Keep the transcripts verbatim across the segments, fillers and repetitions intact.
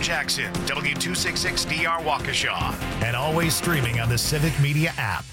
Jackson, W two sixty-six D R Waukesha, and always streaming on the Civic Media app.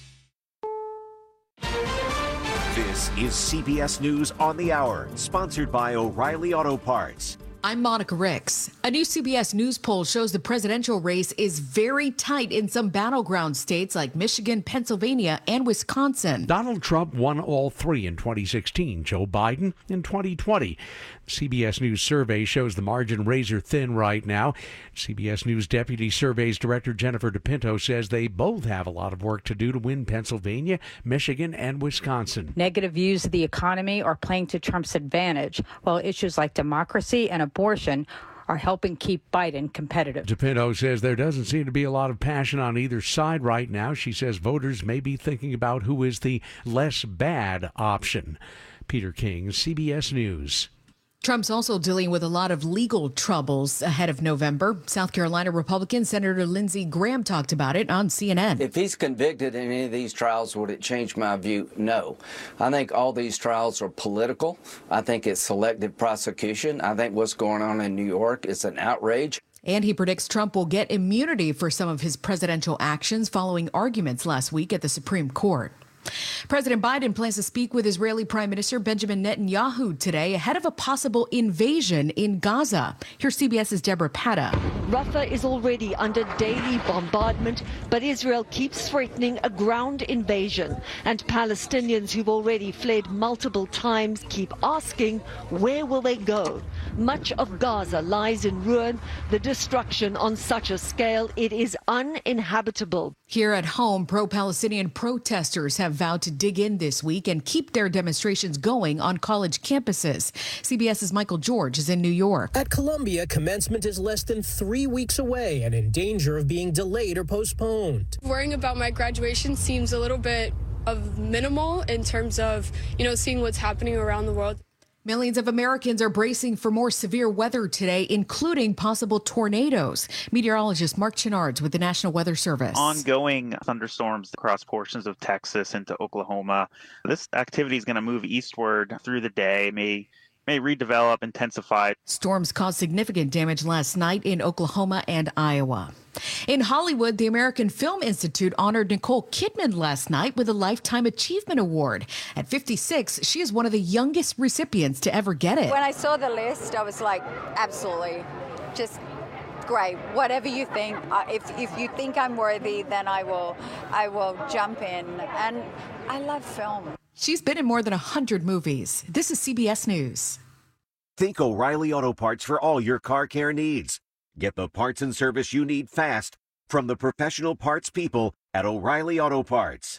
This is C B S News on the Hour, sponsored by O'Reilly Auto Parts. I'm Monica Ricks. A new C B S News poll shows the presidential race is very tight in some battleground states like Michigan, Pennsylvania, and Wisconsin. Donald Trump won all three in twenty sixteen, Joe Biden in twenty twenty. The C B S News survey shows the margin razor thin right now. C B S News Deputy Surveys Director Jennifer DePinto says they both have a lot of work to do to win Pennsylvania, Michigan, and Wisconsin. Negative views of the economy are playing to Trump's advantage, while issues like democracy and abortion are helping keep Biden competitive. DePinto says there doesn't seem to be a lot of passion on either side right now. She says voters may be thinking about who is the less bad option. Peter King, C B S News. Trump's also dealing with a lot of legal troubles ahead of November. South Carolina Republican Senator Lindsey Graham talked about it on C N N. If he's convicted in any of these trials, would it change my view? No. I think all these trials are political. I think it's selective prosecution. I think what's going on in New York is an outrage. And he predicts Trump will get immunity for some of his presidential actions following arguments last week at the Supreme Court. President Biden plans to speak with Israeli Prime Minister Benjamin Netanyahu today ahead of a possible invasion in Gaza. Here's CBS's Deborah Patta. Rafah is already under daily bombardment, but Israel keeps threatening a ground invasion. And Palestinians who've already fled multiple times keep asking, where will they go? Much of Gaza lies in ruin. The destruction on such a scale, it is uninhabitable. Here at home, pro-Palestinian protesters have vowed to dig in this week and keep their demonstrations going on college campuses. CBS's Michael George is in New York. At Columbia, commencement is less than three weeks away and in danger of being delayed or postponed. Worrying about my graduation seems a little bit of minimal in terms of, you know, seeing what's happening around the world. Millions of Americans are bracing for more severe weather today, including possible tornadoes. Meteorologist Mark Chenards with the National Weather Service. Ongoing thunderstorms across portions of Texas into Oklahoma. This activity is going to move eastward through the day, may may redevelop, intensify. Storms caused significant damage last night in Oklahoma and Iowa. In Hollywood, the American Film Institute honored Nicole Kidman last night with a Lifetime Achievement Award. At fifty-six, she is one of the youngest recipients to ever get it. When I saw the list, I was like, absolutely, just great. Whatever you think, uh, if if you think I'm worthy, then I will, I will jump in. And I love film. She's been in more than one hundred movies. This is C B S News. Think O'Reilly Auto Parts for all your car care needs. Get the parts and service you need fast from the professional parts people at O'Reilly Auto Parts.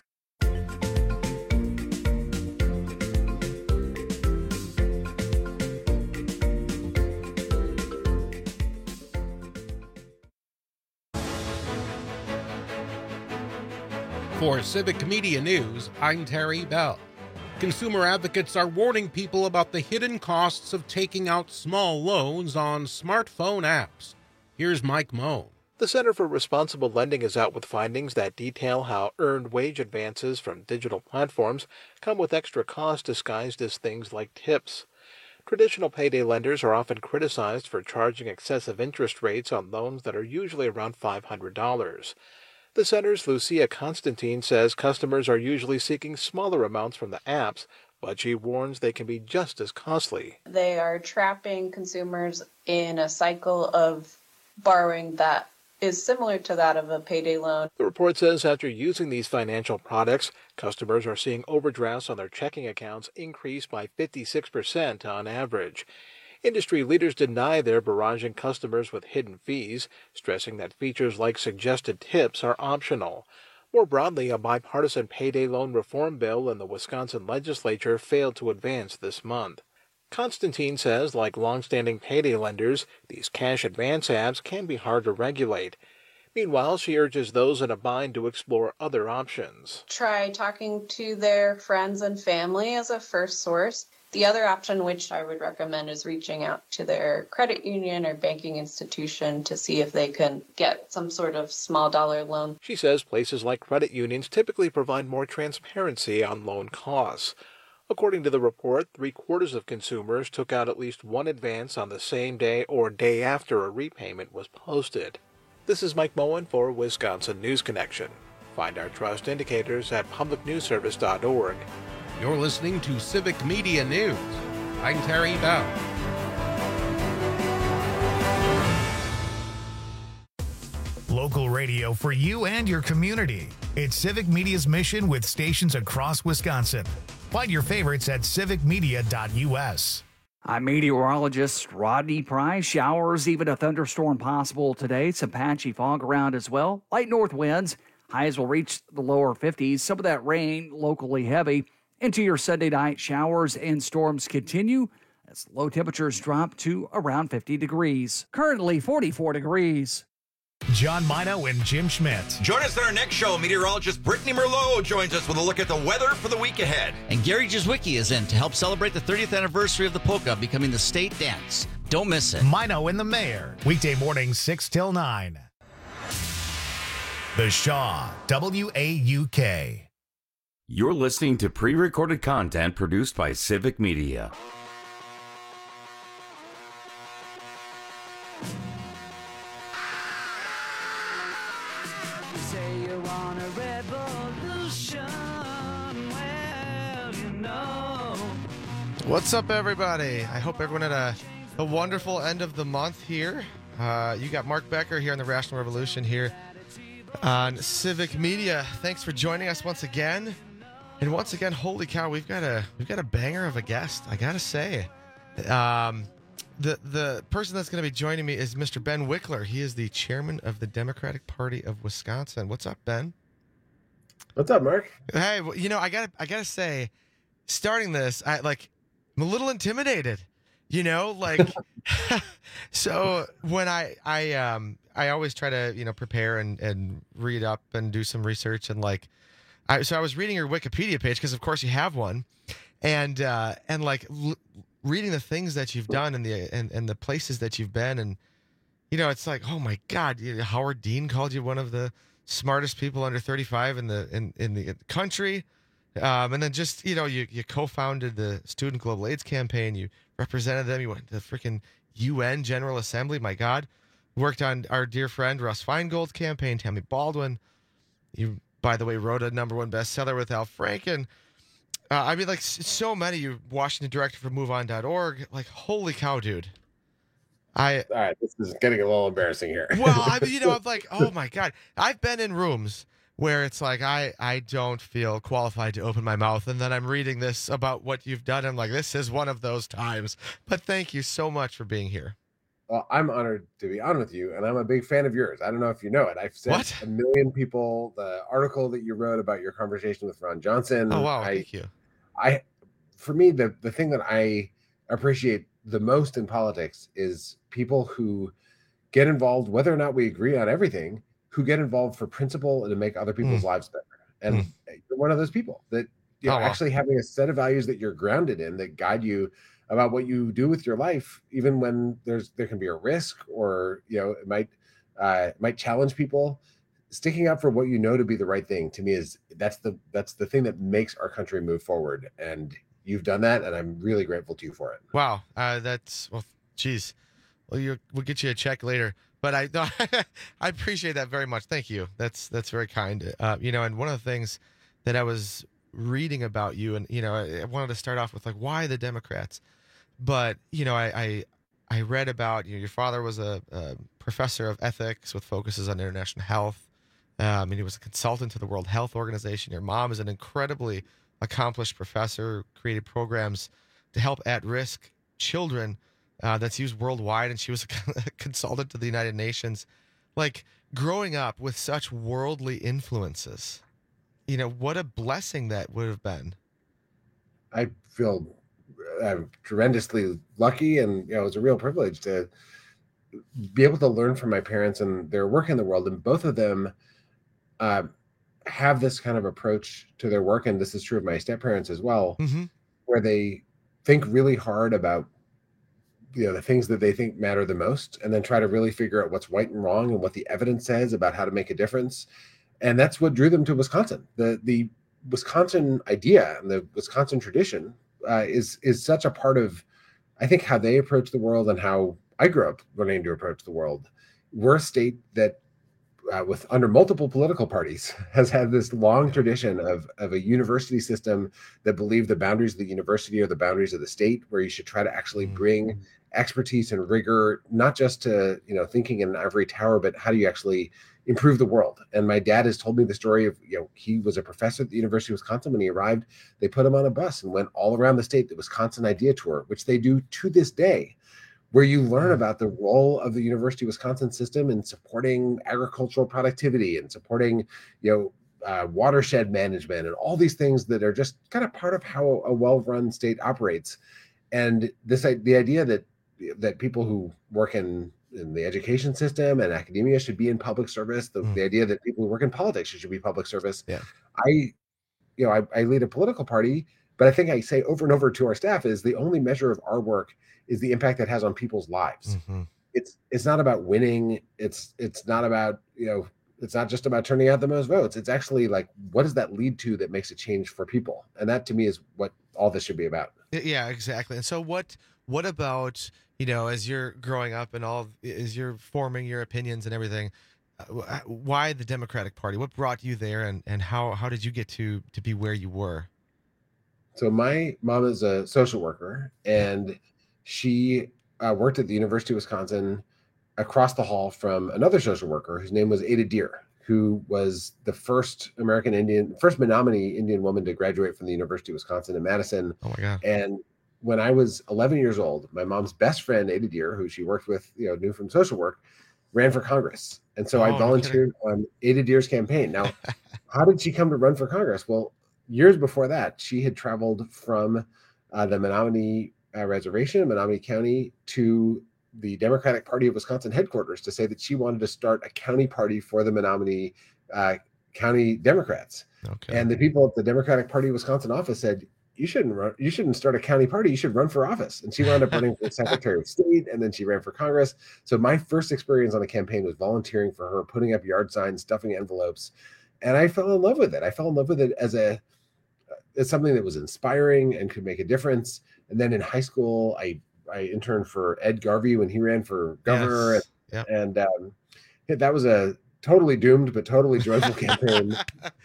For Civic Media News, I'm Terry Bell. Consumer advocates are warning people about the hidden costs of taking out small loans on smartphone apps. Here's Mike Moe. The Center for Responsible Lending is out with findings that detail how earned wage advances from digital platforms come with extra costs disguised as things like tips. Traditional payday lenders are often criticized for charging excessive interest rates on loans that are usually around five hundred dollars. The center's Lucia Constantine says customers are usually seeking smaller amounts from the apps, but she warns they can be just as costly. They are trapping consumers in a cycle of borrowing that is similar to that of a payday loan. The report says after using these financial products, customers are seeing overdrafts on their checking accounts increase by fifty-six percent on average. Industry leaders deny they're barraging customers with hidden fees, stressing that features like suggested tips are optional. More broadly, a bipartisan payday loan reform bill in the Wisconsin legislature failed to advance this month. Constantine says, like long-standing payday lenders, these cash advance apps can be hard to regulate. Meanwhile, she urges those in a bind to explore other options. Try talking to their friends and family as a first source. The other option, which I would recommend, is reaching out to their credit union or banking institution to see if they can get some sort of small dollar loan. She says places like credit unions typically provide more transparency on loan costs. According to the report, three-quarters of consumers took out at least one advance on the same day or day after a repayment was posted. This is Mike Moen for Wisconsin News Connection. Find our trust indicators at public news service dot org. You're listening to Civic Media News. I'm Terry Bell. Local radio for you and your community. It's Civic Media's mission with stations across Wisconsin. Find your favorites at civic media dot u s. I'm meteorologist Rodney Price. Showers, even a thunderstorm possible today. Some patchy fog around as well. Light north winds. Highs will reach the lower fifties. Some of that rain locally heavy. Into your Sunday night, showers and storms continue as low temperatures drop to around fifty degrees. Currently forty-four degrees. John Mino and Jim Schmidt. Join us on our next show. Meteorologist Brittany Merlot joins us with a look at the weather for the week ahead. And Gary Jazwicki is in to help celebrate the thirtieth anniversary of the polka becoming the state dance. Don't miss it. Mino and the Mayor. Weekday mornings six till nine. The Shaw, W A U K. You're listening to pre-recorded content produced by Civic Media. What's up, everybody? I hope everyone had a, a wonderful end of the month here. Uh, you got Mark Becker here on the Rational Revolution here on Civic Media. Thanks for joining us once again. And once again, holy cow, we've got a we've got a banger of a guest. I gotta say, um, the the person that's going to be joining me is Mister Ben Wickler. He is the chairman of the Democratic Party of Wisconsin. What's up, Ben? What's up, Mark? Hey, well, you know, I gotta I gotta say, starting this, I like. I'm a little intimidated, you know, like, so when I, I, um, I always try to, you know, prepare and, and read up and do some research and like, I, so I was reading your Wikipedia page because of course you have one and, uh, and like l- reading the things that you've done and the, and, and the places that you've been. And, you know, it's like, oh my God, Howard Dean called you one of the smartest people under thirty-five in the, in, in the country. Um, and then just, you know, you, you co-founded the Student Global AIDS Campaign. You represented them. You went to the freaking U N General Assembly. My God. Worked on our dear friend Russ Feingold's campaign, Tammy Baldwin. You, by the way, wrote a number one bestseller with Al Franken. Uh, I mean, like, so many. You're Washington director for move on dot org. Like, holy cow, dude. I All right, this is getting a little embarrassing here. Well, I mean, you know, I'm like, oh, my God. I've been in rooms where it's like, I, I don't feel qualified to open my mouth. And then I'm reading this about what you've done. I'm like, this is one of those times. But thank you so much for being here. Well, I'm honored to be on with you. And I'm a big fan of yours. I don't know if you know it. I've sent what? a million people the article that you wrote about your conversation with Ron Johnson. Oh, wow. I, thank you. I, for me, the, the thing that I appreciate the most in politics is people who get involved, whether or not we agree on everything, who get involved for principle and to make other people's mm. lives better. And mm. you're one of those people that, you know, oh, wow. actually having a set of values that you're grounded in that guide you about what you do with your life, even when there's, there can be a risk or, you know, it might, uh, it might challenge people. Sticking up for what you know to be the right thing to me is that's the, that's the thing that makes our country move forward. And you've done that. And I'm really grateful to you for it. Wow. Uh, that's, well, geez, well, you, we'll get you a check later. But I no, I appreciate that very much. Thank you. That's that's very kind. Uh, you know, and one of the things that I was reading about you, and you know, I, I wanted to start off with like, why the Democrats? But you know, I I, I read about you know, your father was a, a professor of ethics with focuses on international health. Um, and he was a consultant to the World Health Organization. Your mom is an incredibly accomplished professor, created programs to help at-risk children. Uh, that's used worldwide, and she was a consultant to the United Nations. Like, growing up with such worldly influences, you know, what a blessing that would have been. I feel I'm tremendously lucky, and, you know, it's a real privilege to be able to learn from my parents and their work in the world. And both of them uh, have this kind of approach to their work, and this is true of my step-parents as well, mm-hmm. where they think really hard about, you know, the things that they think matter the most, and then try to really figure out what's right and wrong and what the evidence says about how to make a difference. And that's what drew them to Wisconsin. The the Wisconsin idea and the Wisconsin tradition uh, is is such a part of, I think, how they approach the world and how I grew up learning to approach the world. We're a state that, uh, with under multiple political parties, has had this long tradition of of a university system that believed the boundaries of the university are the boundaries of the state, where you should try to actually bring expertise and rigor, not just to, you know, thinking in an ivory tower, but how do you actually improve the world. And my dad has told me the story of, you know, he was a professor at the University of Wisconsin. When he arrived, they put him on a bus and went all around the state, the Wisconsin Idea Tour, which they do to this day, where you learn about the role of the University of Wisconsin system in supporting agricultural productivity and supporting, you know, uh, watershed management and all these things that are just kind of part of how a well-run state operates. And this, the idea that that people who work in in the education system and academia should be in public service, the, mm. the idea that people who work in politics should be public service. Yeah. I, you know, I, I lead a political party, but I think I say over and over to our staff is the only measure of our work is the impact it has on people's lives. Mm-hmm. It's, it's not about winning. It's, it's not about, you know, it's not just about turning out the most votes. It's actually like, what does that lead to that makes a change for people? And that to me is what all this should be about. Yeah, exactly. And so what, what about, you know, as you're growing up and all, as you're forming your opinions and everything, uh, why the Democratic Party? What brought you there, and, and how, how did you get to, to be where you were? So my mom is a social worker, and she uh, worked at the University of Wisconsin across the hall from another social worker whose name was Ada Deer, who was the first American Indian, first Menominee Indian woman to graduate from the University of Wisconsin in Madison. Oh my God. And when I was eleven years old, my mom's best friend, Ada Deer, who she worked with, you know, knew from social work, ran for Congress. And so oh, I volunteered no on Ada Deer's campaign. Now, how did she come to run for Congress? Well, years before that, she had traveled from uh, the Menominee uh, Reservation, Menominee County, to the Democratic Party of Wisconsin headquarters to say that she wanted to start a county party for the Menominee uh, County Democrats. Okay. And the people at the Democratic Party of Wisconsin office said, you shouldn't run, you shouldn't start a county party. You should run for office. And she wound up running for Secretary of State, and then she ran for Congress. So my first experience on a campaign was volunteering for her, putting up yard signs, stuffing envelopes. And I fell in love with it. I fell in love with it as a, as something that was inspiring and could make a difference. And then in high school, I, I interned for Ed Garvey when he ran for governor. Yes. And, yep. and um, that was a totally doomed, but totally joyful campaign.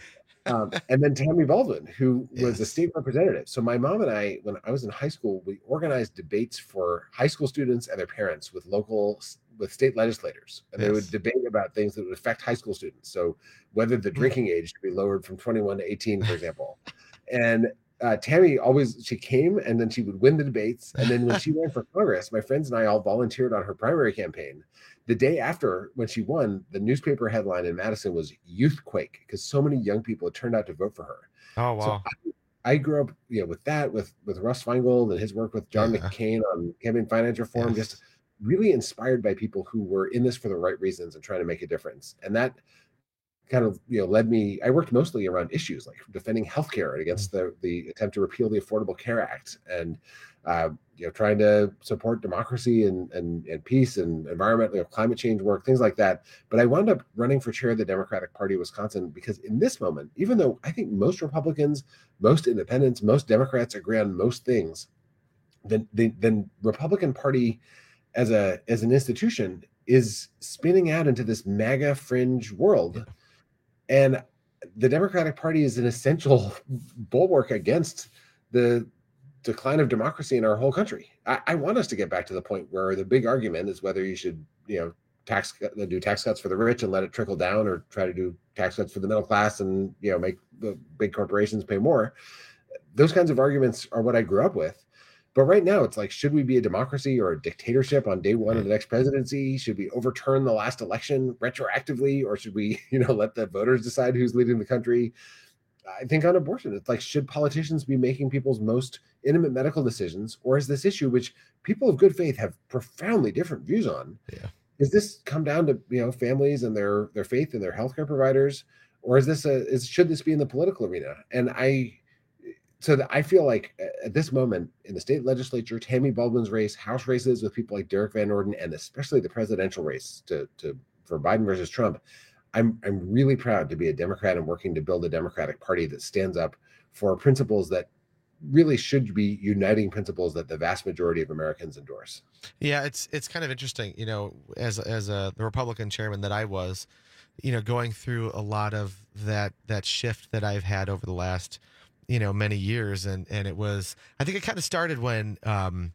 Um, and then Tammy Baldwin, who was Yes. a state representative. So my mom and I, when I was in high school, we organized debates for high school students and their parents with local, with state legislators. And they would Yes. debate about things that would affect high school students. So whether the drinking age should be lowered from twenty-one to eighteen, for example. And uh, Tammy always, she came and then she would win the debates. And then when she ran for Congress, my friends and I all volunteered on her primary campaign. The day after, when she won, the newspaper headline in Madison was Youthquake, because so many young people had turned out to vote for her. Oh, wow. So I, I grew up, you know, with that, with with Russ Feingold and his work with John Yeah. McCain on campaign finance reform, Yes. just really inspired by people who were in this for the right reasons and trying to make a difference. And that kind of, you know, led me, I worked mostly around issues like defending healthcare against the the attempt to repeal the Affordable Care Act, and uh, you know, trying to support democracy and and and peace and environmental, you know, climate change work, things like that. But I wound up running for chair of the Democratic Party of Wisconsin because in this moment, even though I think most Republicans, most independents, most Democrats agree on most things, then the then Republican Party as a as an institution is spinning out into this MAGA fringe world. Yeah. And the Democratic Party is an essential bulwark against the decline of democracy in our whole country. I, I want us to get back to the point where the big argument is whether you should, you know, tax do tax cuts for the rich and let it trickle down, or try to do tax cuts for the middle class and, you know, make the big corporations pay more. Those kinds of arguments are what I grew up with. But right now, it's like, should we be a democracy or a dictatorship on day one of the next presidency? Should we overturn the last election retroactively, or should we, you know, let the voters decide who's leading the country? I think on abortion, it's like, should politicians be making people's most intimate medical decisions, or is this issue, which people of good faith have profoundly different views on, Yeah. does this come down to, you know, families and their their faith and their healthcare providers, or is this a is should this be in the political arena? And I. So that I feel like at this moment in the state legislature, Tammy Baldwin's race, House races with people like Derek Van Orden, and especially the presidential race to, to for Biden versus Trump, I'm I'm really proud to be a Democrat and working to build a Democratic Party that stands up for principles that really should be uniting principles that the vast majority of Americans endorse. Yeah, it's it's kind of interesting, you know, as as a the Republican chairman that I was, you know, going through a lot of that that shift that I've had over the last, you know, many years, and and it was, I think it kind of started when um,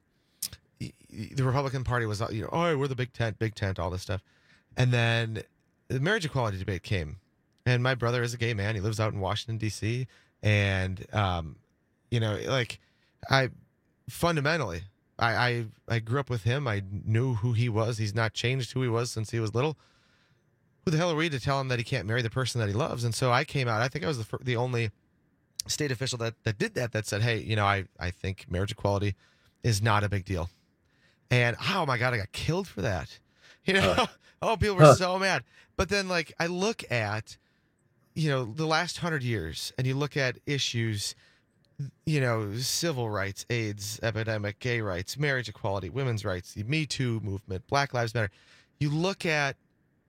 the Republican Party was, you know, oh, we're the big tent, big tent, all this stuff, and then the marriage equality debate came, and my brother is a gay man. He lives out in Washington D C, and um, you know, like I fundamentally. I, I I grew up with him. I knew who he was. He's not changed who he was since he was little. Who the hell are we to tell him that he can't marry the person that he loves? And so I came out. I think I was the fir- the only state official that, that did that, that said, hey, you know, I, I think marriage equality is not a big deal. And, oh, my God, I got killed for that. You know, uh, oh, people were huh. so mad. But then, like, I look at, you know, the last hundred years, and you look at issues, you know, civil rights, AIDS epidemic, gay rights, marriage equality, women's rights, the Me Too movement, Black Lives Matter. You look at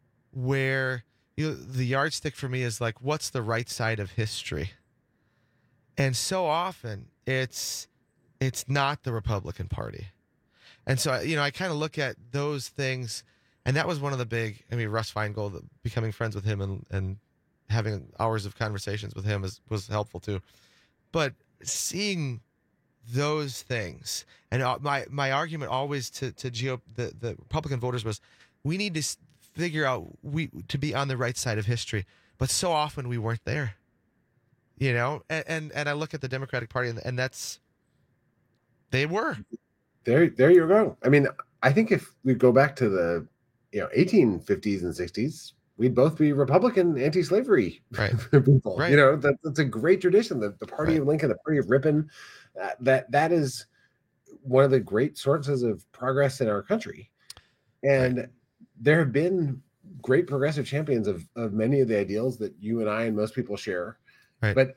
where you, the yardstick for me is like, what's the right side of history? And so often it's it's not the Republican Party. And so, you know, I kind of look at those things, and that was one of the big, I mean, Russ Feingold, becoming friends with him and, and having hours of conversations with him is, was helpful too. But seeing those things, and my my argument always to to G O P, the the Republican voters was, we need to figure out we to be on the right side of history, but so often we weren't there, you know. And and, and I look at the Democratic Party, and, and that's they were there. There you go. I mean, I think if we go back to the you know eighteen fifties and sixties, we'd both be Republican anti-slavery right. people. Right. You know, that, that's a great tradition. The, the party right. of Lincoln, the party of Ripon, uh, that that is one of the great sources of progress in our country. And right. there have been great progressive champions of, of many of the ideals that you and I and most people share. Right. But,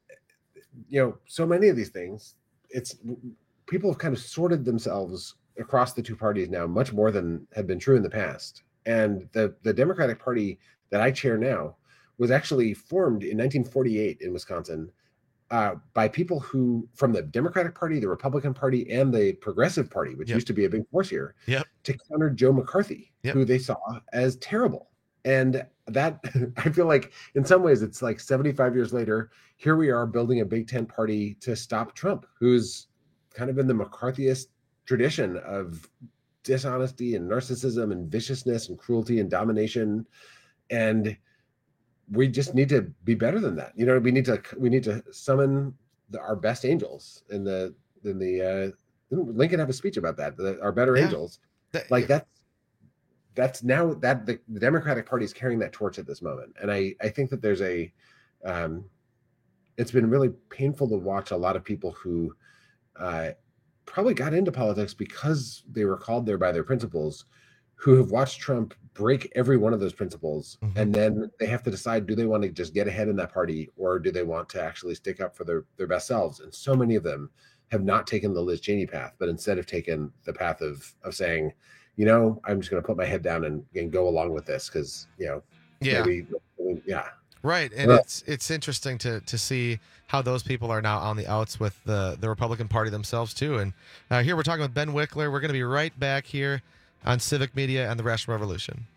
you know, so many of these things, it's people have kind of sorted themselves across the two parties now much more than had been true in the past. And the, the Democratic Party that I chair now was actually formed in nineteen forty-eight in Wisconsin uh, by people who, from the Democratic Party, the Republican Party, and the Progressive Party, which yep. used to be a big force here, yep. to counter Joe McCarthy, yep. who they saw as terrible. And that, I feel like in some ways, it's like seventy-five years later, here we are building a big tent party to stop Trump, who's kind of in the McCarthyist tradition of dishonesty and narcissism and viciousness and cruelty and domination. And we just need to be better than that. You know, we need to, we need to summon the, our best angels in the, in the, uh, didn't Lincoln have a speech about that, the, our better yeah. angels. That, like yeah. that's, that's now that the, the Democratic Party is carrying that torch at this moment. And I, I think that there's a, um, it's been really painful to watch a lot of people who, uh, probably got into politics because they were called there by their principles, who have watched Trump break every one of those principles. Mm-hmm. And then they have to decide, do they want to just get ahead in that party, or do they want to actually stick up for their, their best selves? And so many of them have not taken the Liz Cheney path, but instead have taken the path of, of saying, you know, I'm just going to put my head down and, and go along with this. Cause you know, yeah, maybe, yeah. Right. And well, it's it's interesting to to see how those people are now on the outs with the, the Republican Party themselves, too. And uh, here we're talking with Ben Wickler. We're going to be right back here on Civic Media and the Rational Revolution.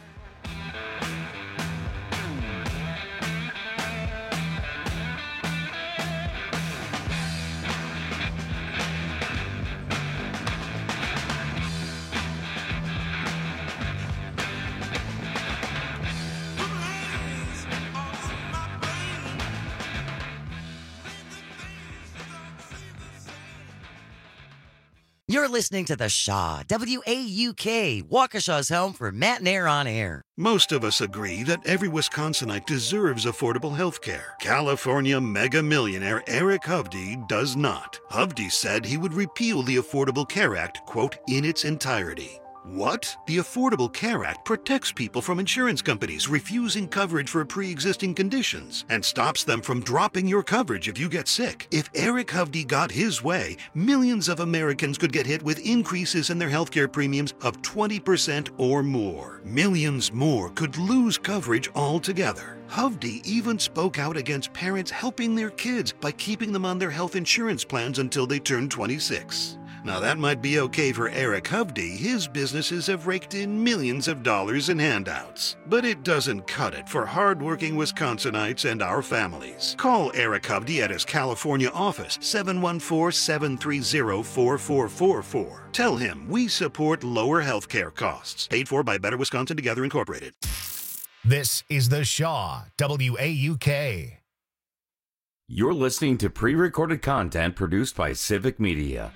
You're listening to The Shaw, W A U K, Waukesha's home for Matt and Air on Air. Most of us agree that every Wisconsinite deserves affordable health care. California mega millionaire Eric Hovde does not. Hovde said he would repeal the Affordable Care Act, quote, in its entirety. What? The Affordable Care Act protects people from insurance companies refusing coverage for pre-existing conditions and stops them from dropping your coverage if you get sick. If Eric Hovde got his way, millions of Americans could get hit with increases in their healthcare premiums of twenty percent or more. Millions more could lose coverage altogether. Hovde even spoke out against parents helping their kids by keeping them on their health insurance plans until they turn twenty-six. Now that might be okay for Eric Hovde. His businesses have raked in millions of dollars in handouts. But it doesn't cut it for hardworking Wisconsinites and our families. Call Eric Hovde at his California office, seven one four, seven three zero, four four four four. Tell him we support lower health care costs. Paid for by Better Wisconsin Together Incorporated. This is The Shaw, W A U K. You're listening to pre-recorded content produced by Civic Media.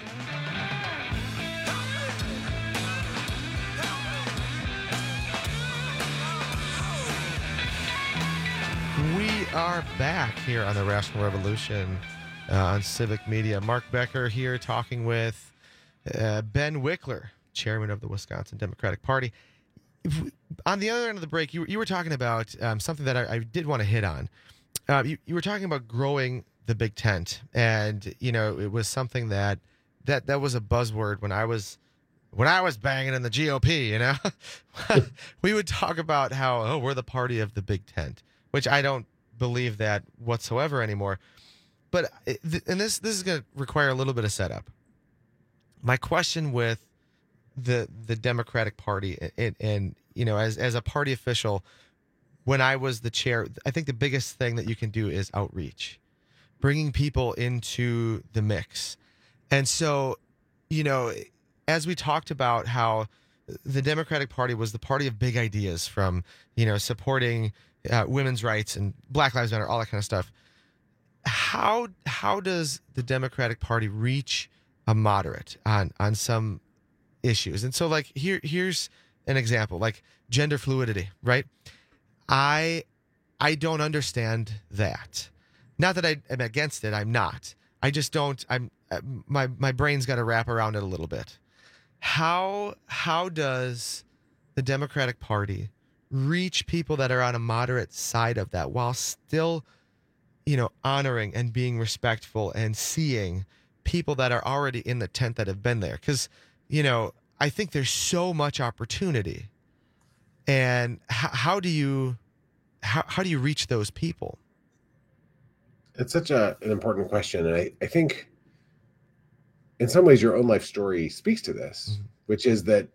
We are back here on the Rational Revolution uh, on Civic Media. Mark Becker here talking with uh, Ben Wickler, chairman of the Wisconsin Democratic Party. If we, on the other end of the break, you, you were talking about um, something that I, I did want to hit on. Uh, you, you were talking about growing the big tent, and you know it was something that that that was a buzzword when I was when I was banging in the G O P. You know, we would talk about how oh we're the party of the big tent, which I don't believe that whatsoever anymore. But and this this is going to require a little bit of setup. My question with the the Democratic Party and, and you know as as a party official, when I was the chair, I think the biggest thing that you can do is outreach, bringing people into the mix. And so, you know, as we talked about how the Democratic Party was the party of big ideas, from, you know, supporting uh, women's rights and Black Lives Matter, all that kind of stuff. How how does the Democratic Party reach a moderate on on some issues? And so, like, here here's an example, like gender fluidity, right? I I don't understand that. Not that I am against it. I'm not. I just don't. I'm my my brain's got to wrap around it a little bit. How how does the Democratic Party reach people that are on a moderate side of that while still, you know, honoring and being respectful and seeing people that are already in the tent that have been there? Because, you know, I think there's so much opportunity. And how, how do you how, how do you reach those people? It's such a, an important question. And I, I think in some ways your own life story speaks to this, mm-hmm. which is that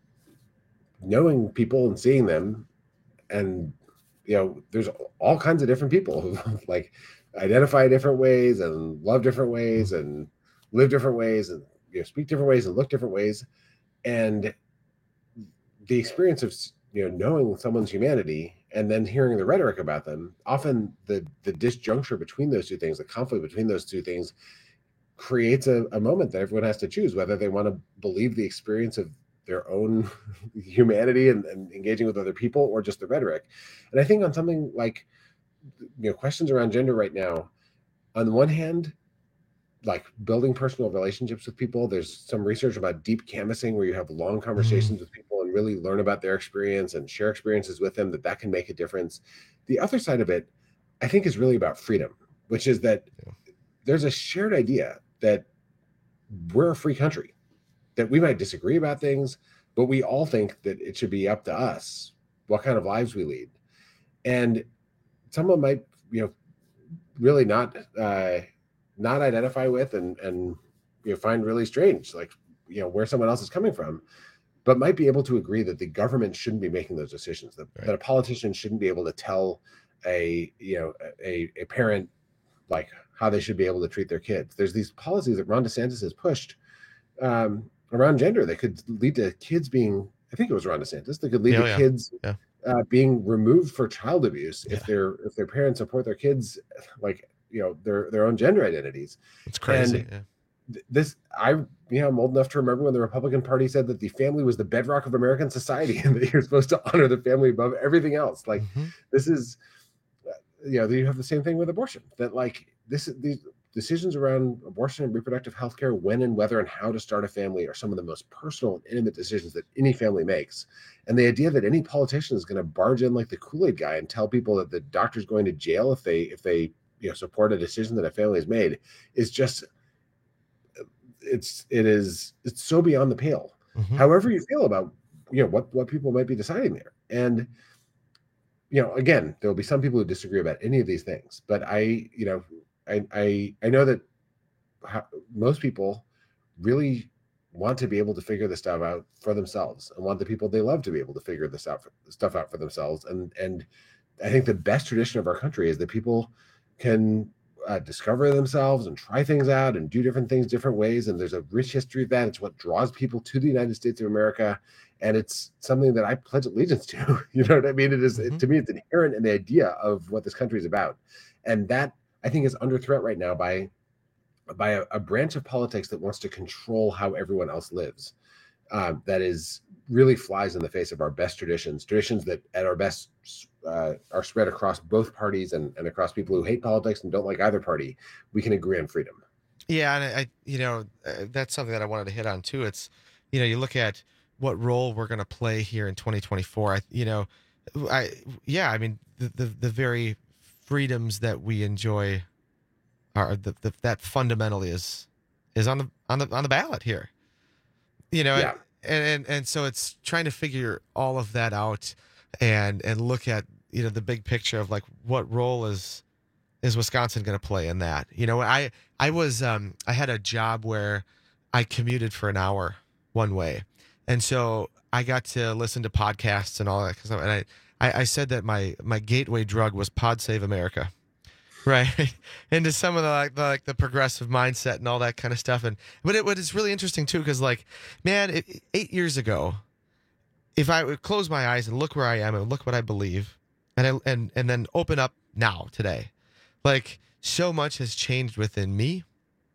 knowing people and seeing them, and, you know, there's all kinds of different people who like identify different ways and love different ways mm-hmm. and live different ways and, you know, speak different ways and look different ways. And the experience of, you know, knowing someone's humanity and then hearing the rhetoric about them, often the the disjuncture between those two things, the conflict between those two things, creates a, a moment that everyone has to choose whether they want to believe the experience of their own humanity and, and engaging with other people, or just the rhetoric. And I think on something like, you know, questions around gender right now, on the one hand, like building personal relationships with people, there's some research about deep canvassing where you have long conversations mm-hmm. with people and really learn about their experience and share experiences with them, that that can make a difference. The other side of it, I think, is really about freedom, which is that yeah. there's a shared idea that we're a free country, that we might disagree about things, but we all think that it should be up to us what kind of lives we lead. And someone might, you know, really not, uh, not identify with and, and, you know, find really strange, like, you know, where someone else is coming from, but might be able to agree that the government shouldn't be making those decisions, that, right. that a politician shouldn't be able to tell a, you know, a, a parent, like, how they should be able to treat their kids. There's these policies that Ron DeSantis has pushed um, around gender that could lead to kids being, I think it was Ron DeSantis, that could lead yeah, to yeah. kids yeah. Uh, being removed for child abuse yeah. if their if their parents support their kids, like, you know, their their own gender identities. It's crazy. And yeah. th- this, I, you know, I'm old enough to remember when the Republican Party said that the family was the bedrock of American society and that you're supposed to honor the family above everything else. Like, mm-hmm. this is, you know, you have the same thing with abortion, that like this, these decisions around abortion and reproductive health care, when and whether and how to start a family, are some of the most personal and intimate decisions that any family makes. And the idea that any politician is going to barge in like the Kool-Aid guy and tell people that the doctor's going to jail if they if they you know support a decision that a family has made is just it's it is it's so beyond the pale. Mm-hmm. However you feel about you know what what people might be deciding there. And you know, again, there will be some people who disagree about any of these things, but I, you know, I, I, I know that how, most people really want to be able to figure this stuff out for themselves and want the people they love to be able to figure this out, for, stuff out for themselves. And, and I think the best tradition of our country is that people can uh, discover themselves and try things out and do different things different ways. And there's a rich history of that. It's what draws people to the United States of America. And it's something that I pledge allegiance to. You know what I mean? It is mm-hmm. it, to me, it's inherent in the idea of what this country is about. And that, I think, is under threat right now by, by a, a branch of politics that wants to control how everyone else lives. Uh, that is really flies in the face of our best traditions, traditions that at our best uh, are spread across both parties and, and across people who hate politics and don't like either party. We can agree on freedom. Yeah. And I, you know, uh, that's something that I wanted to hit on too. It's, you know, you look at what role we're going to play here in twenty twenty-four. I, you know, I, yeah, I mean, the, the, the very freedoms that we enjoy are the, the, that fundamentally is, is on the, on the, on the ballot here, you know, yeah. and, and, and so it's trying to figure all of that out and, and look at, you know, the big picture of like, what role is, is Wisconsin going to play in that? You know, I, I was, um, I had a job where I commuted for an hour one way. And so I got to listen to podcasts and all that. And I, I, I said that my, my gateway drug was Pod Save America, right? Into some of the like, the like the progressive mindset and all that kind of stuff. And but it, but it's really interesting too, because like, man, it, eight years ago, if I would close my eyes and look where I am and look what I believe, and I, and and then open up now today, like so much has changed within me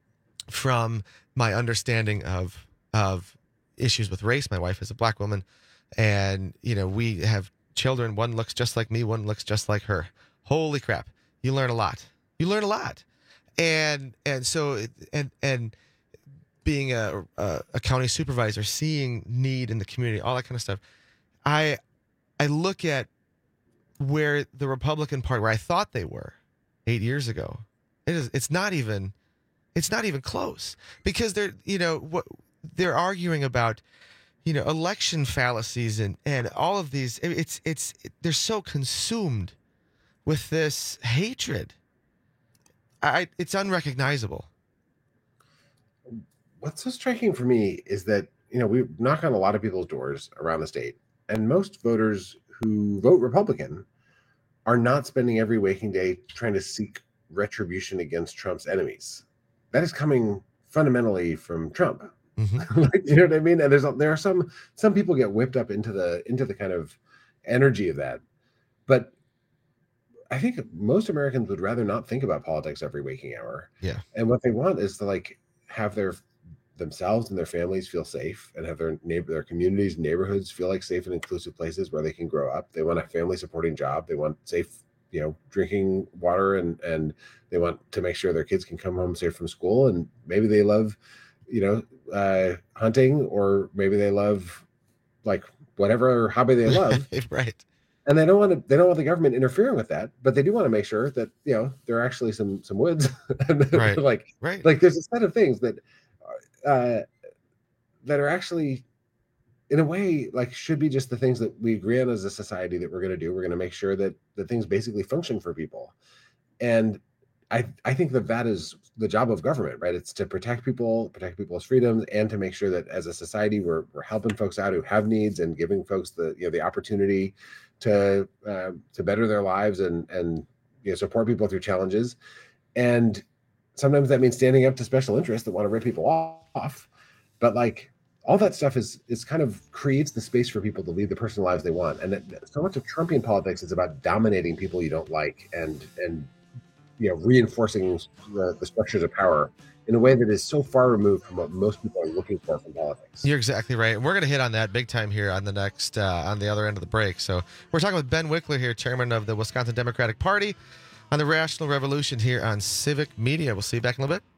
from my understanding of of. issues with race. My wife is a black woman, and you know we have children. One looks just like me, one looks just like her. Holy crap, you learn a lot. You learn a lot, and and so and and being a a, a county supervisor, seeing need in the community, all that kind of stuff. I I look at where the Republican Party, where I thought they were eight years ago. It is. It's not even. It's not even close, because they're you know what. They're arguing about, you know, election fallacies and, and all of these. It's it's it, they're so consumed with this hatred. I it's unrecognizable. What's so striking for me is that you know we knock on a lot of people's doors around the state, and most voters who vote Republican are not spending every waking day trying to seek retribution against Trump's enemies. That is coming fundamentally from Trump. Mm-hmm. Like, you know what I mean? And there's there are some some people get whipped up into the into the kind of energy of that, but I think most Americans would rather not think about politics every waking hour. Yeah, and what they want is to like have their themselves and their families feel safe and have their neighbor their communities and neighborhoods feel like safe and inclusive places where they can grow up. They want a family supporting job. They want safe, you know, drinking water, and and they want to make sure their kids can come home safe from school. And maybe they love, you know, uh, hunting, or maybe they love like whatever hobby they love. Right. And they don't want to, they don't want the government interfering with that, but they do want to make sure that, you know, there are actually some, some woods. And right. like, right. like there's a set of things that, uh, that are actually in a way, like should be just the things that we agree on as a society that we're going to do. We're going to make sure that the things basically function for people. And I, I think that that is the job of government, right? It's to protect people, protect people's freedoms, and to make sure that as a society, we're, we're helping folks out who have needs and giving folks the, you know, the opportunity to, uh, to better their lives and, and, you know, support people through challenges. And sometimes that means standing up to special interests that want to rip people off. But like all that stuff is, is kind of creates the space for people to lead the personal lives they want. And that, so much of Trumpian politics is about dominating people you don't like and, and, you know, reinforcing the, the structures of power in a way that is so far removed from what most people are looking for from politics. You're exactly right. We're going to hit on that big time here on the next, uh, on the other end of the break. So we're talking with Ben Wickler here, chairman of the Wisconsin Democratic Party. on the Rational Revolution here on Civic Media. We'll see you back in a little bit.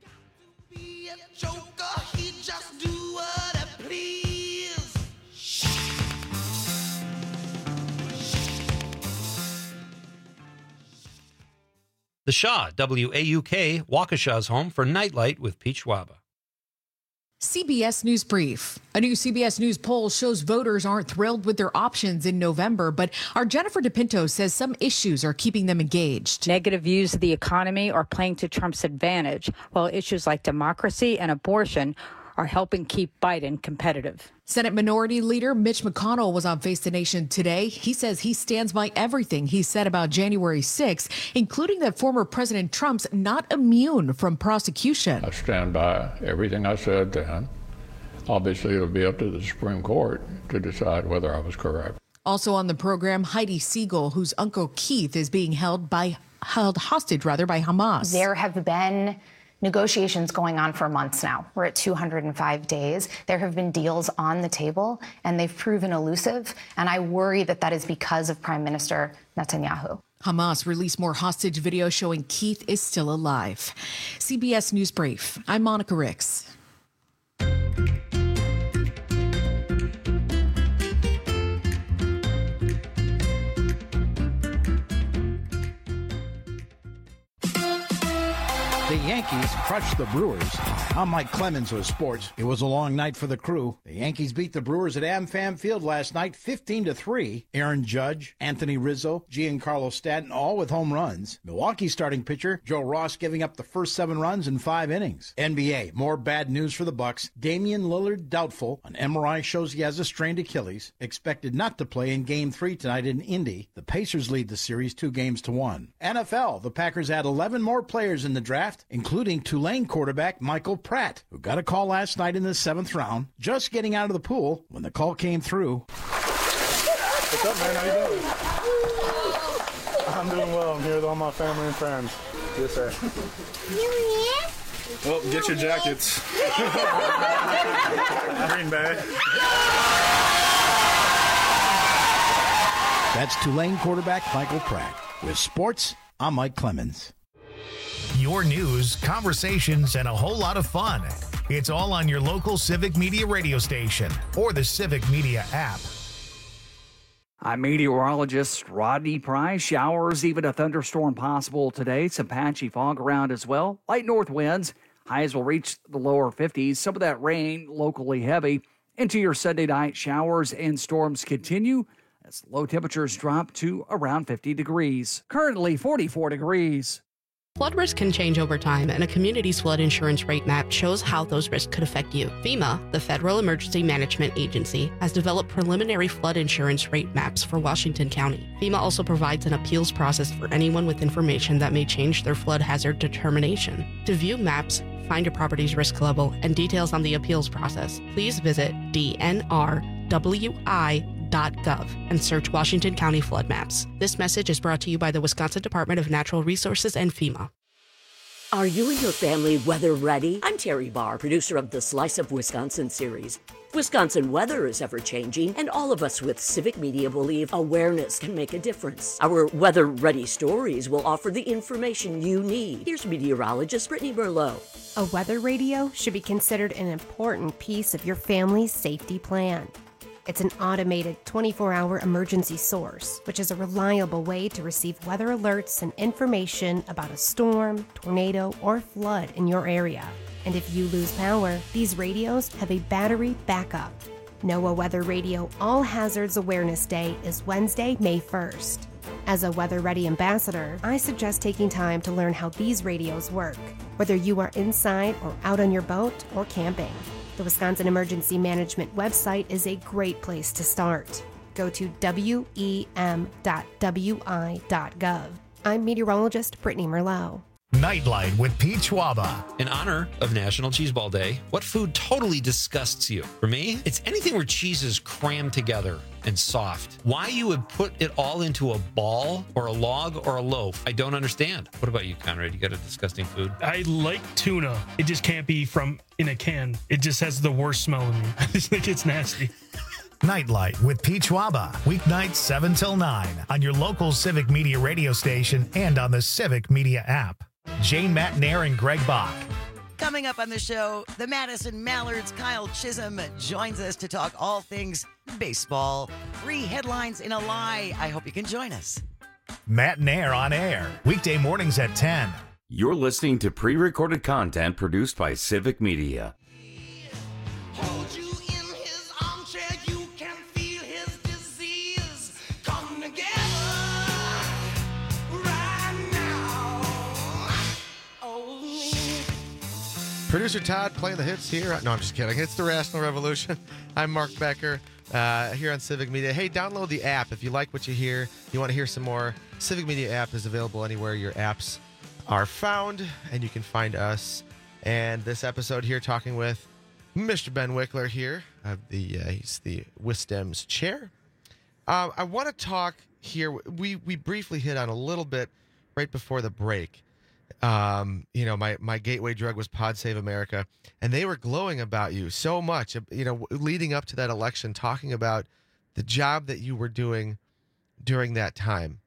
The Shaw, W A U K, Waukesha's home for Nightlight with Pete Schwaba. C B S News Brief. A new C B S News poll shows voters aren't thrilled with their options in November, but our Jennifer DePinto says some issues are keeping them engaged. Negative views of the economy are playing to Trump's advantage, while issues like democracy and abortion are helping keep Biden competitive. Senate Minority Leader Mitch McConnell was on Face the Nation today. He says he stands by everything he said about January sixth, including that former President Trump's not immune from prosecution. I stand by everything I said then. Obviously, it'll be up to the Supreme Court to decide whether I was correct. Also on the program, Heidi Siegel, whose uncle Keith is being held by held hostage rather by Hamas. There have been negotiations going on for months now. We're at two hundred five days. There have been deals on the table, and they've proven elusive. And I worry that that is because of Prime Minister Netanyahu. Hamas released more hostage video showing Keith is still alive. C B S News Brief. I'm Monica Ricks. The Yankees crushed the Brewers. I'm Mike Clemens with sports. It was a long night for the crew. The Yankees beat the Brewers at AmFam Field last night fifteen to three. Aaron Judge, Anthony Rizzo, Giancarlo Stanton all with home runs. Milwaukee starting pitcher Joe Ross giving up the first seven runs in five innings. N B A, more bad news for the Bucks. Damian Lillard doubtful. An M R I shows he has a strained Achilles. Expected not to play in Game three tonight in Indy. The Pacers lead the series two games to one. N F L, the Packers had eleven more players in the draft, including Tulane quarterback Michael Pratt, who got a call last night in the seventh round, just getting out of the pool when the call came through. What's up, man? How you doing? I'm doing well. I'm here with all my family and friends. Yes, sir. Well, get your jackets. Green Bay. That's Tulane quarterback Michael Pratt. With sports, I'm Mike Clemens. Your news, conversations, and a whole lot of fun. It's all on your local Civic Media radio station or the Civic Media app. I'm meteorologist Rodney Price. Showers, even a thunderstorm possible today. Some patchy fog around as well. Light north winds. Highs will reach the lower fifties. Some of that rain locally heavy. Into your Sunday night, showers and storms continue as low temperatures drop to around fifty degrees. Currently forty-four degrees. Flood risk can change over time, and a community's flood insurance rate map shows how those risks could affect you. FEMA, the Federal Emergency Management Agency, has developed preliminary flood insurance rate maps for Washington County. FEMA also provides an appeals process for anyone with information that may change their flood hazard determination. To view maps, find your property's risk level, and details on the appeals process, please visit D N R W I dot gov and search Washington County flood maps. This message is brought to you by the Wisconsin Department of Natural Resources and FEMA. Are you and your family weather ready? I'm Terry Barr, producer of the Slice of Wisconsin series. Wisconsin weather is ever-changing, and all of us with Civic Media believe awareness can make a difference. Our Weather Ready stories will offer the information you need. Here's meteorologist Brittany Merlot. A weather radio should be considered an important piece of your family's safety plan. It's an automated twenty-four hour emergency source, which is a reliable way to receive weather alerts and information about a storm, tornado, or flood in your area. And if you lose power, these radios have a battery backup. NOAA Weather Radio All Hazards Awareness Day is Wednesday, May first. As a Weather Ready ambassador, I suggest taking time to learn how these radios work, whether you are inside or out on your boat or camping. The Wisconsin Emergency Management website is a great place to start. Go to W E M dot W I dot gov. I'm meteorologist Brittany Merlot. Nightlight with Pete Schwaba. In honor of National Cheeseball Day, what food totally disgusts you? For me, it's anything where cheese is crammed together and soft. Why you would put it all into a ball or a log or a loaf, I don't understand. What about you, Conrad? You got a disgusting food? I like tuna. It just can't be from in a can. It just has the worst smell in me. I just think it's nasty. Nightlight with Pete Schwaba, weeknights seven till nine on your local Civic Media radio station and on the Civic Media app. Jane Matnair and Greg Bach. Coming up on the show, the Madison Mallards' Kyle Chisholm joins us to talk all things baseball. Three headlines in a lie. I hope you can join us. Matnair on air, weekday mornings at ten. You're listening to pre-recorded content produced by Civic Media. Producer Todd playing the hits here. No, I'm just kidding. It's the Rational Revolution. I'm Mark Becker uh, here on Civic Media. Hey, download the app if you like what you hear. You want to hear some more. Civic Media app is available anywhere your apps are found, and you can find us. And this episode here, talking with Mister Ben Wickler here. Uh, the uh, he's the WISDEM's chair. Uh, I want to talk here. We we briefly hit on a little bit right before the break. Um, you know, my, my gateway drug was Pod Save America, and they were glowing about you so much, you know, leading up to that election, talking about the job that you were doing during that time.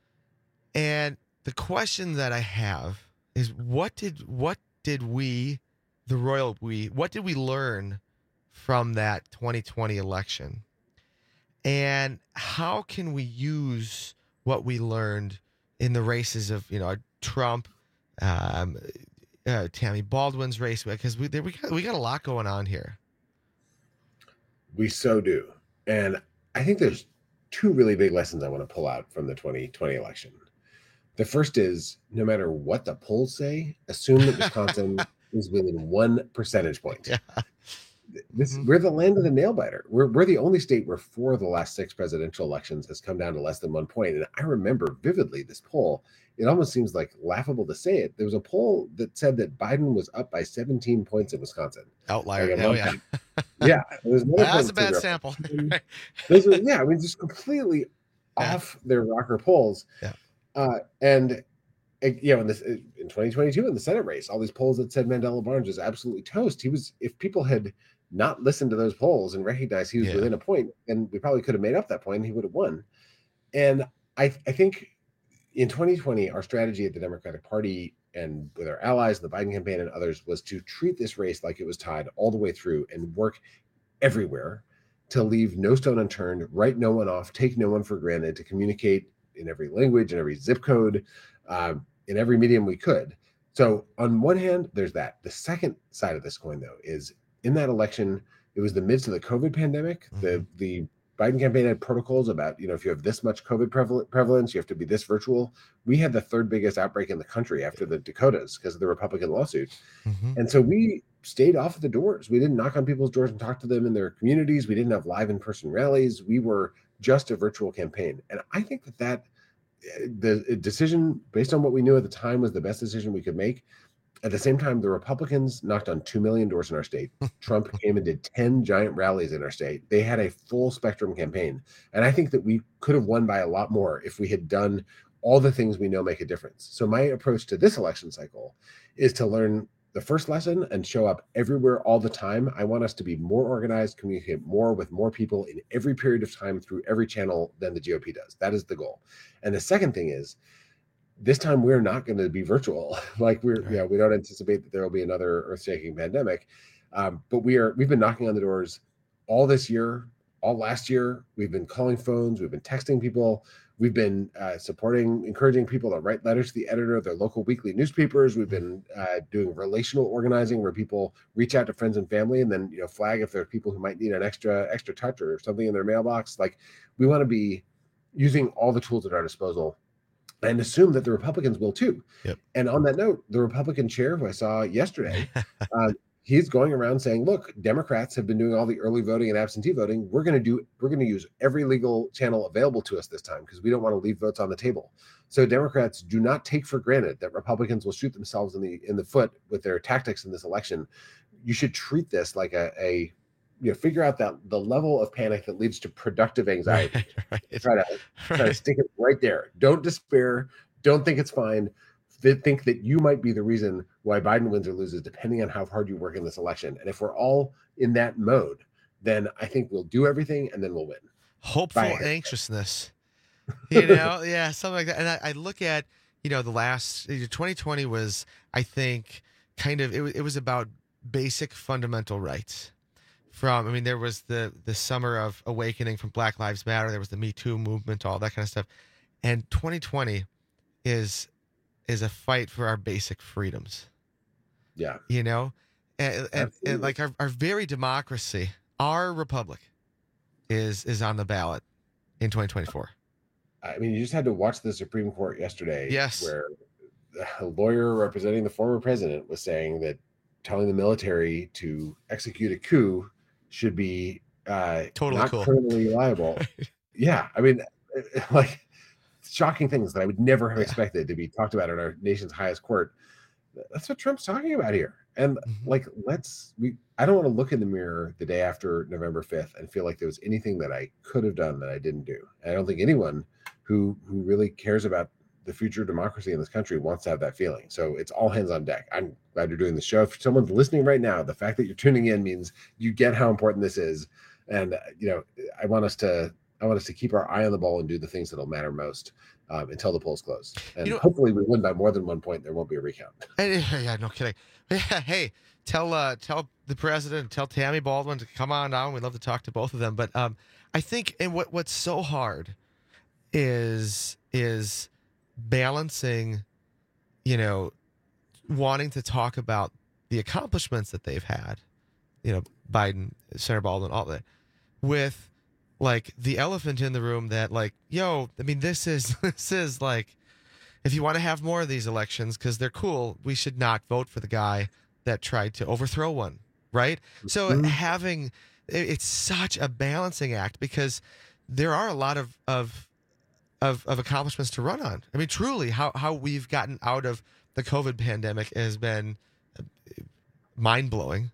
And the question that I have is, what did, what did we, the royal we, what did we learn from that twenty twenty election? And how can we use what we learned in the races of, you know, Trump, Um, uh, Tammy Baldwin's race, because we we got, we got a lot going on here. We so do. And I think there's two really big lessons I want to pull out from the twenty twenty election. The first is, no matter what the polls say, assume that Wisconsin is within one percentage point. Yeah. This, we're the land of the nail biter. We're, we're the only state where four of the last six presidential elections has come down to less than one point. And I remember vividly this poll. It almost seems like laughable to say it. There was a poll that said that Biden was up by seventeen points in Wisconsin. Outlier. Like Hell yeah. Yeah. That's a bad sample. Those were, yeah. I mean, just completely yeah. off their rocker polls. Yeah. Uh, and, you know, in this, in twenty twenty-two, in the Senate race, all these polls that said Mandela Barnes is absolutely toast. He was, if people had not listened to those polls and recognized he was yeah. within a point, and we probably could have made up that point, and he would have won. And I, I think in twenty twenty, our strategy at the Democratic Party and with our allies, the Biden campaign and others, was to treat this race like it was tied all the way through and work everywhere to leave no stone unturned, write no one off, take no one for granted, to communicate in every language, in every zip code, uh, in every medium we could. So on one hand, there's that. The second side of this coin, though, is in that election, it was the midst of the COVID pandemic. Mm-hmm. The the Biden campaign had protocols about, you know, if you have this much COVID preval- prevalence, you have to be this virtual. We had the third biggest outbreak in the country after the Dakotas because of the Republican lawsuit. Mm-hmm. And so we stayed off the doors. We didn't knock on people's doors and talk to them in their communities. We didn't have live in-person rallies. We were just a virtual campaign. And I think that that the decision, based on what we knew at the time, was the best decision we could make. At the same time, the Republicans knocked on two million doors in our state. Trump came and did ten giant rallies in our state. They had a full spectrum campaign. And I think that we could have won by a lot more if we had done all the things we know make a difference. So my approach to this election cycle is to learn the first lesson and show up everywhere all the time. I want us to be more organized, communicate more with more people in every period of time through every channel than the G O P does. That is the goal. And the second thing is, this time we're not going to be virtual. Like we're, right. yeah, we don't anticipate that there will be another earth-shaking pandemic. Um, but we are, we've been knocking on the doors all this year, all last year. We've been calling phones, we've been texting people, we've been uh, supporting, encouraging people to write letters to the editor of their local weekly newspapers. We've been uh, doing relational organizing where people reach out to friends and family and then, you know, flag if there are people who might need an extra, extra touch or something in their mailbox. Like we want to be using all the tools at our disposal and assume that the Republicans will too. Yep. And on that note, the Republican chair who I saw yesterday, uh, he's going around saying, look, Democrats have been doing all the early voting and absentee voting. We're going to do, we're going to use every legal channel available to us this time because we don't want to leave votes on the table. So Democrats, do not take for granted that Republicans will shoot themselves in the in the foot with their tactics in this election. You should treat this like a, a you know, figure out that the level of panic that leads to productive anxiety. Right, right. Try to try to stick it right there. Don't despair. Don't think it's fine. Think that you might be the reason why Biden wins or loses, depending on how hard you work in this election. And if we're all in that mode, then I think we'll do everything and then we'll win. Hopeful anxiousness. You know, yeah, something like that. And I, I look at, you know, the last twenty twenty was, I think, kind of, it, was- it was about basic fundamental rights. From, I mean, there was the the summer of awakening from Black Lives Matter. There was the Me Too movement, all that kind of stuff. And twenty twenty is is a fight for our basic freedoms. Yeah. You know, and, and, and like our, our very democracy, our republic is is on the ballot in twenty twenty-four. I mean, you just had to watch the Supreme Court yesterday. Yes. Where a lawyer representing the former president was saying that telling the military to execute a coup should be uh, Totally not cool. criminally liable. Yeah. I mean, like shocking things that I would never have expected to be talked about in our nation's highest court. That's what Trump's talking about here. And Mm-hmm. like, let's, we, I don't want to look in the mirror the day after November fifth and feel like there was anything that I could have done that I didn't do. And I don't think anyone who, who really cares about the future of democracy in this country wants to have that feeling. So it's all hands on deck. I'm glad you're doing the show. If someone's listening right now, the fact that you're tuning in means you get how important this is. And, uh, you know, I want us to, I want us to keep our eye on the ball and do the things that'll matter most um, until the polls close. And You know- hopefully we win by more than one point. There won't be a recount. Hey, yeah, no kidding. Yeah, hey, tell uh, tell the president, tell Tammy Baldwin to come on down. We'd love to talk to both of them. But um, I think, and what what's so hard is is balancing, you know, wanting to talk about the accomplishments that they've had, you know, Biden, Senator Baldwin, all that, with like the elephant in the room that like, yo, I mean, this is this is like, if you want to have more of these elections because they're cool, we should not vote for the guy that tried to overthrow one, right? So Mhm. having it- it's such a balancing act because there are a lot of of of, of accomplishments to run on. I mean, truly, how how we've gotten out of the COVID pandemic has been mind blowing.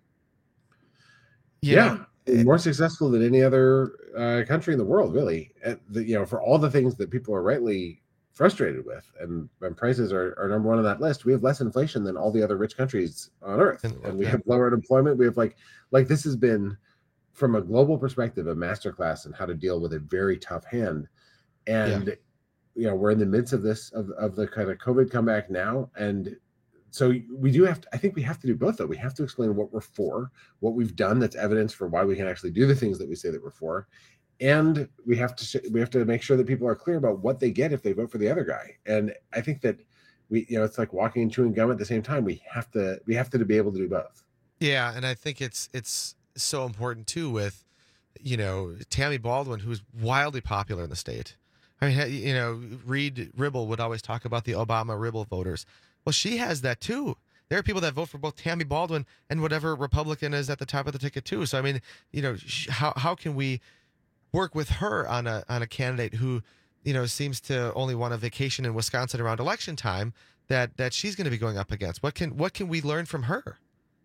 Yeah, more successful than any other uh, country in the world, really. At the, you know, for all the things that people are rightly frustrated with, and, and prices are, are number one on that list. We have less inflation than all the other rich countries on earth, and we have lower unemployment. We have like, like this has been, from a global perspective, a masterclass in how to deal with a very tough hand. And you know, we're in the midst of this of, of the kind of COVID comeback now, and so we do have to, I think we have to do both though. We have to explain what we're for, what we've done that's evidence for why we can actually do the things that we say that we're for. And we have to sh- we have to make sure that people are clear about what they get if they vote for the other guy. And I think that we, you know, it's like walking and chewing gum at the same time. We have to we have to be able to do both. Yeah, and I think it's it's so important too with, you know, Tammy Baldwin, who's wildly popular in the state. I mean, you know, Reed Ribble would always talk about the Obama Ribble voters. Well, she has that too. There are people that vote for both Tammy Baldwin and whatever Republican is at the top of the ticket too. So I mean, you know, sh- how how can we work with her on a on a candidate who, you know, seems to only want a vacation in Wisconsin around election time that that she's going to be going up against? What can what can we learn from her?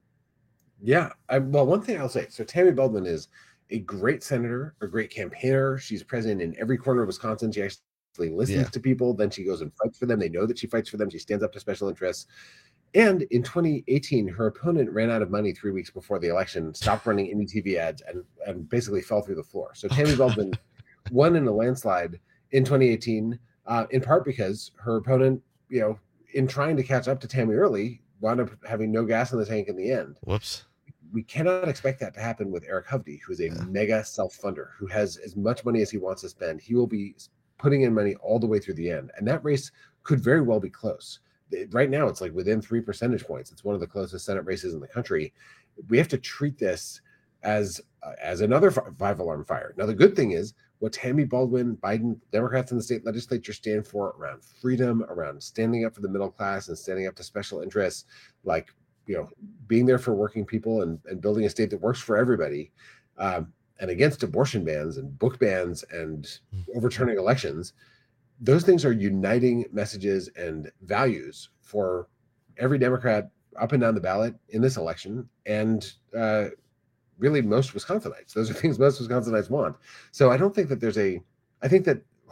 Yeah. I, well, one thing I'll say, so Tammy Baldwin is a great senator, a great campaigner. She's present in every corner of Wisconsin. She actually listens Yeah. to people. Then she goes and fights for them. They know that she fights for them. She stands up to special interests. And in twenty eighteen, her opponent ran out of money three weeks before the election, stopped running any T V ads, and, and basically fell through the floor. So Tammy Baldwin won in a landslide in twenty eighteen, uh, in part because her opponent, you know, in trying to catch up to Tammy early, wound up having no gas in the tank in the end. Whoops. We cannot expect that to happen with Eric Hovde, who is a mega self-funder, who has as much money as he wants to spend. He will be putting in money all the way through the end. And that race could very well be close. It- right now, it's like within three percentage points. It's one of the closest Senate races in the country. We have to treat this as uh, as another fi- five-alarm fire. Now, the good thing is what Tammy Baldwin, Biden, Democrats in the state legislature stand for around freedom, around standing up for the middle class and standing up to special interests, like, you know, being there for working people and, and building a state that works for everybody, um, and against abortion bans and book bans and overturning elections. Those things are uniting messages and values for every Democrat up and down the ballot in this election, and uh, really most Wisconsinites. Those are things most Wisconsinites want. So I don't think that there's a, I think that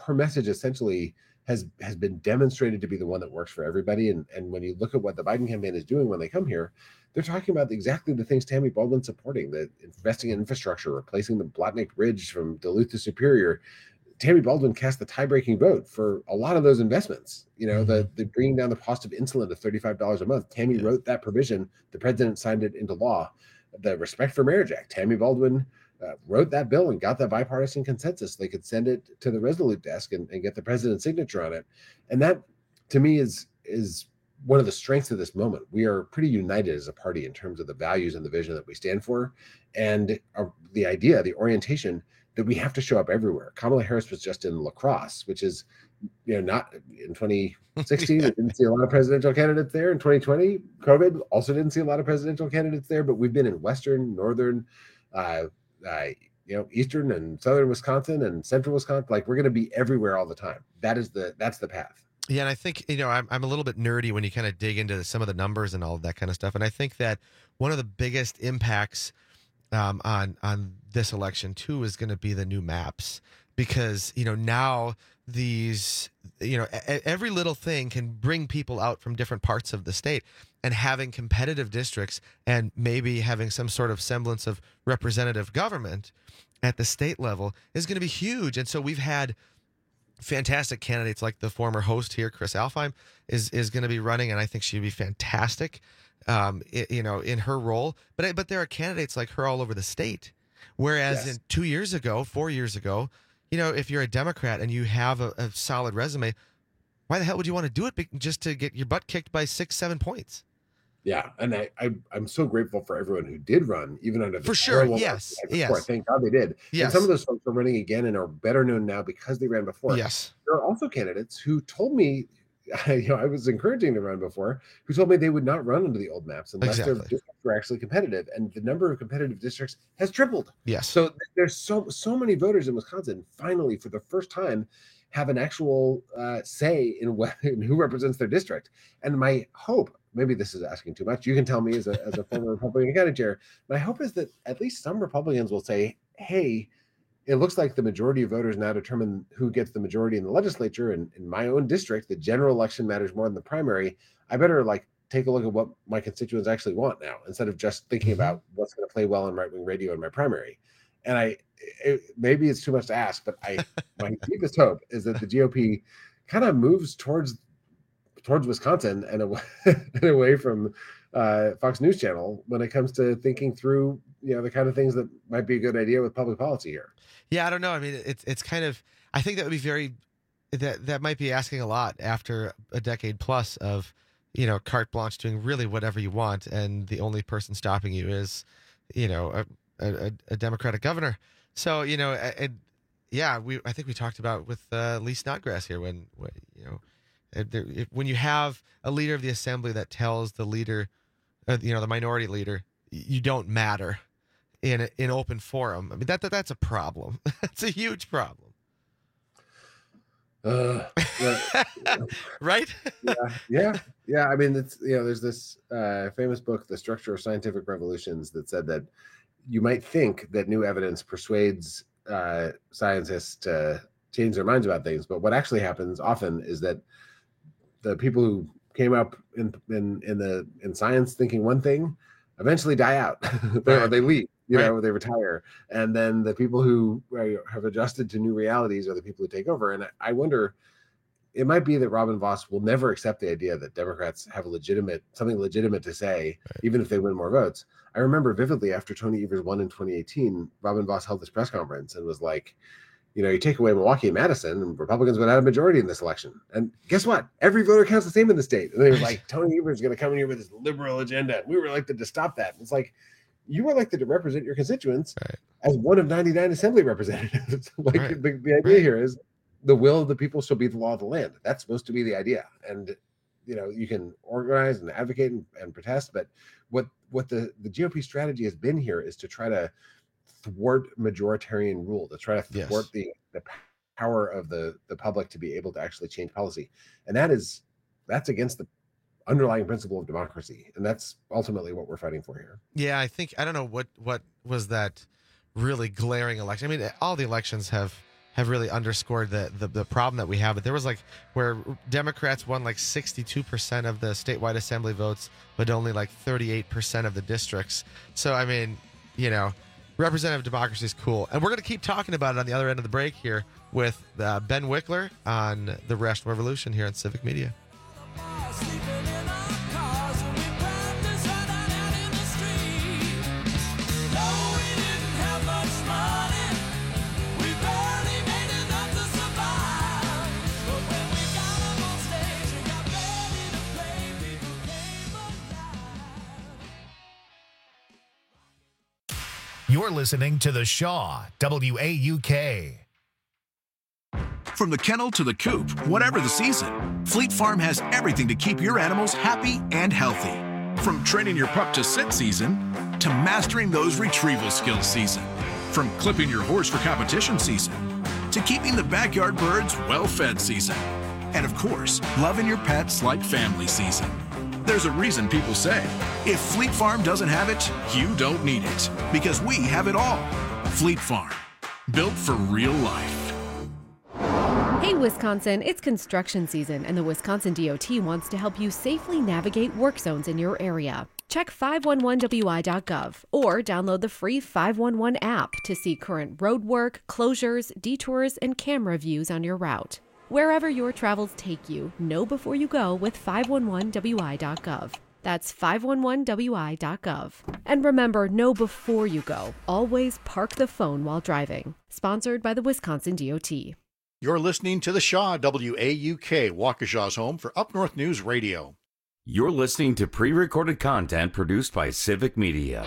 her message essentially has has been demonstrated to be the one that works for everybody. And and when you look at what the Biden campaign is doing when they come here, they're talking about exactly the things Tammy Baldwin's supporting, the investing in infrastructure, replacing the Blatnick Bridge from Duluth to Superior. Tammy Baldwin cast the tie-breaking vote for a lot of those investments. You know, mm-hmm. the, the bringing down the cost of insulin to thirty-five dollars a month. Tammy yeah. wrote that provision. The president signed it into law. The Respect for Marriage Act. Tammy Baldwin uh, wrote that bill and got that bipartisan consensus. They could send it to the Resolute desk and, and get the president's signature on it. And that, to me, is is one of the strengths of this moment. We are pretty united as a party in terms of the values and the vision that we stand for, and uh, the idea, the orientation that we have to show up everywhere. Kamala Harris was just in La Crosse, which is, you know, not in twenty sixteen. yeah. We didn't see a lot of presidential candidates there. In twenty twenty, COVID also didn't see a lot of presidential candidates there. But we've been in Western, Northern, uh, uh, you know, Eastern and Southern Wisconsin and Central Wisconsin. Like, we're going to be everywhere all the time. That is the that's the path. Yeah, and I think, you know, I'm I'm a little bit nerdy when you kind of dig into some of the numbers and all of that kind of stuff. And I think that one of the biggest impacts Um, on on this election too is going to be the new maps, because you know now these you know a- every little thing can bring people out from different parts of the state, and having competitive districts and maybe having some sort of semblance of representative government at the state level is going to be huge. And so we've had fantastic candidates like the former host here, Chris Alfheim, is is going to be running, and I think she'd be fantastic. Um, it, you know, in her role, but but there are candidates like her all over the state. Whereas yes. in two years ago, four years ago, you know, if you're a Democrat and you have a, a solid resume, why the hell would you want to do it be- just to get your butt kicked by six, seven points? Yeah, and I, I I'm so grateful for everyone who did run, even under the for sure. Yes, yes. Thank God they did. Yes. And some of those folks are running again and are better known now because they ran before. Yes. There are also candidates who told me, you know, I was encouraging to run before, who told me they would not run under the old maps unless exactly. their districts were actually competitive, and the number of competitive districts has tripled. Yes. So th- there's so so many voters in Wisconsin finally, for the first time, have an actual uh, say in, what, in who represents their district. And my hope, maybe this is asking too much, you can tell me as a as a former Republican county chair, my hope is that at least some Republicans will say, hey, it looks like the majority of voters now determine who gets the majority in the legislature. And in my own district, the general election matters more than the primary. I better like take a look at what my constituents actually want now, instead of just thinking about what's going to play well on right-wing radio in my primary. And I, it, maybe it's too much to ask, but I, my deepest hope is that the G O P kind of moves towards towards Wisconsin and away, and away from uh, Fox News Channel when it comes to thinking through, you know, the kind of things that might be a good idea with public policy here. Yeah, I don't know. I mean, it's it's kind of, I think that would be very, that that might be asking a lot after a decade plus of, you know, carte blanche doing really whatever you want, and the only person stopping you is, you know, a a, a Democratic governor. So, you know, and yeah, we I think we talked about with uh, Lee Snodgrass here when, when you know, there, if, when you have a leader of the assembly that tells the leader, uh, you know, the minority leader, you don't matter in in open forum. I mean, that, that that's a problem. That's a huge problem. Uh, yeah, right? yeah, yeah, yeah. I mean, it's, you know, there's this uh, famous book, The Structure of Scientific Revolutions, that said that you might think that new evidence persuades uh, scientists to change their minds about things, but what actually happens often is that the people who came up in in in the in science thinking one thing eventually die out. they, Right. they leave. You Right. know, they retire, and then the people who uh, have adjusted to new realities are the people who take over. And I- I wonder, it might be that Robin Voss will never accept the idea that Democrats have a legitimate something legitimate to say, even if they win more votes. I remember vividly after Tony Evers won in twenty eighteen, Robin Voss held this press conference and was like, you know, you take away Milwaukee and Madison, and Republicans would have a majority in this election. And guess what? Every voter counts the same in the state. And they were like, Tony Evers is going to come in here with this liberal agenda. And we were elected to stop that. And it's like, you were elected to represent your constituents Right. as one of ninety-nine assembly representatives. like Right. the, the idea here is the will of the people shall be the law of the land. That's supposed to be the idea. And, you know, you can organize and advocate and, and protest, but what what the, the G O P strategy has been here is to try to thwart majoritarian rule, to try to Yes. thwart the, the power of the, the public to be able to actually change policy. And that is, that's against the underlying principle of democracy. And that's ultimately what we're fighting for here. Yeah, I think, I don't know what what was that really glaring election. I mean, all the elections have have really underscored the, the the problem that we have. But there was like where Democrats won like sixty-two percent of the statewide assembly votes, but only like thirty-eight percent of the districts. So, I mean, you know, representative democracy is cool. And we're going to keep talking about it on the other end of the break here with uh, Ben Wickler on the Rational Revolution here on Civic Media. You're listening to The Shaw, W A U K. From the kennel to the coop, whatever the season, Fleet Farm has everything to keep your animals happy and healthy. From training your pup to sit season, to mastering those retrieval skills season. From clipping your horse for competition season, to keeping the backyard birds well-fed season. And of course, loving your pets like family season. There's a reason people say, if Fleet Farm doesn't have it, you don't need it. Because we have it all. Fleet Farm. Built for real life. Hey Wisconsin, it's construction season and the Wisconsin D O T wants to help you safely navigate work zones in your area. Check five one one W I dot gov or download the free five one one app to see current road work, closures, detours, and camera views on your route. Wherever your travels take you, know before you go with five one one W I dot gov. That's five one one W I dot gov. And remember, know before you go. Always park the phone while driving. Sponsored by the Wisconsin D O T. You're listening to The Shaw, W A U K, Waukesha's home for Up North News Radio. You're listening to pre-recorded content produced by Civic Media.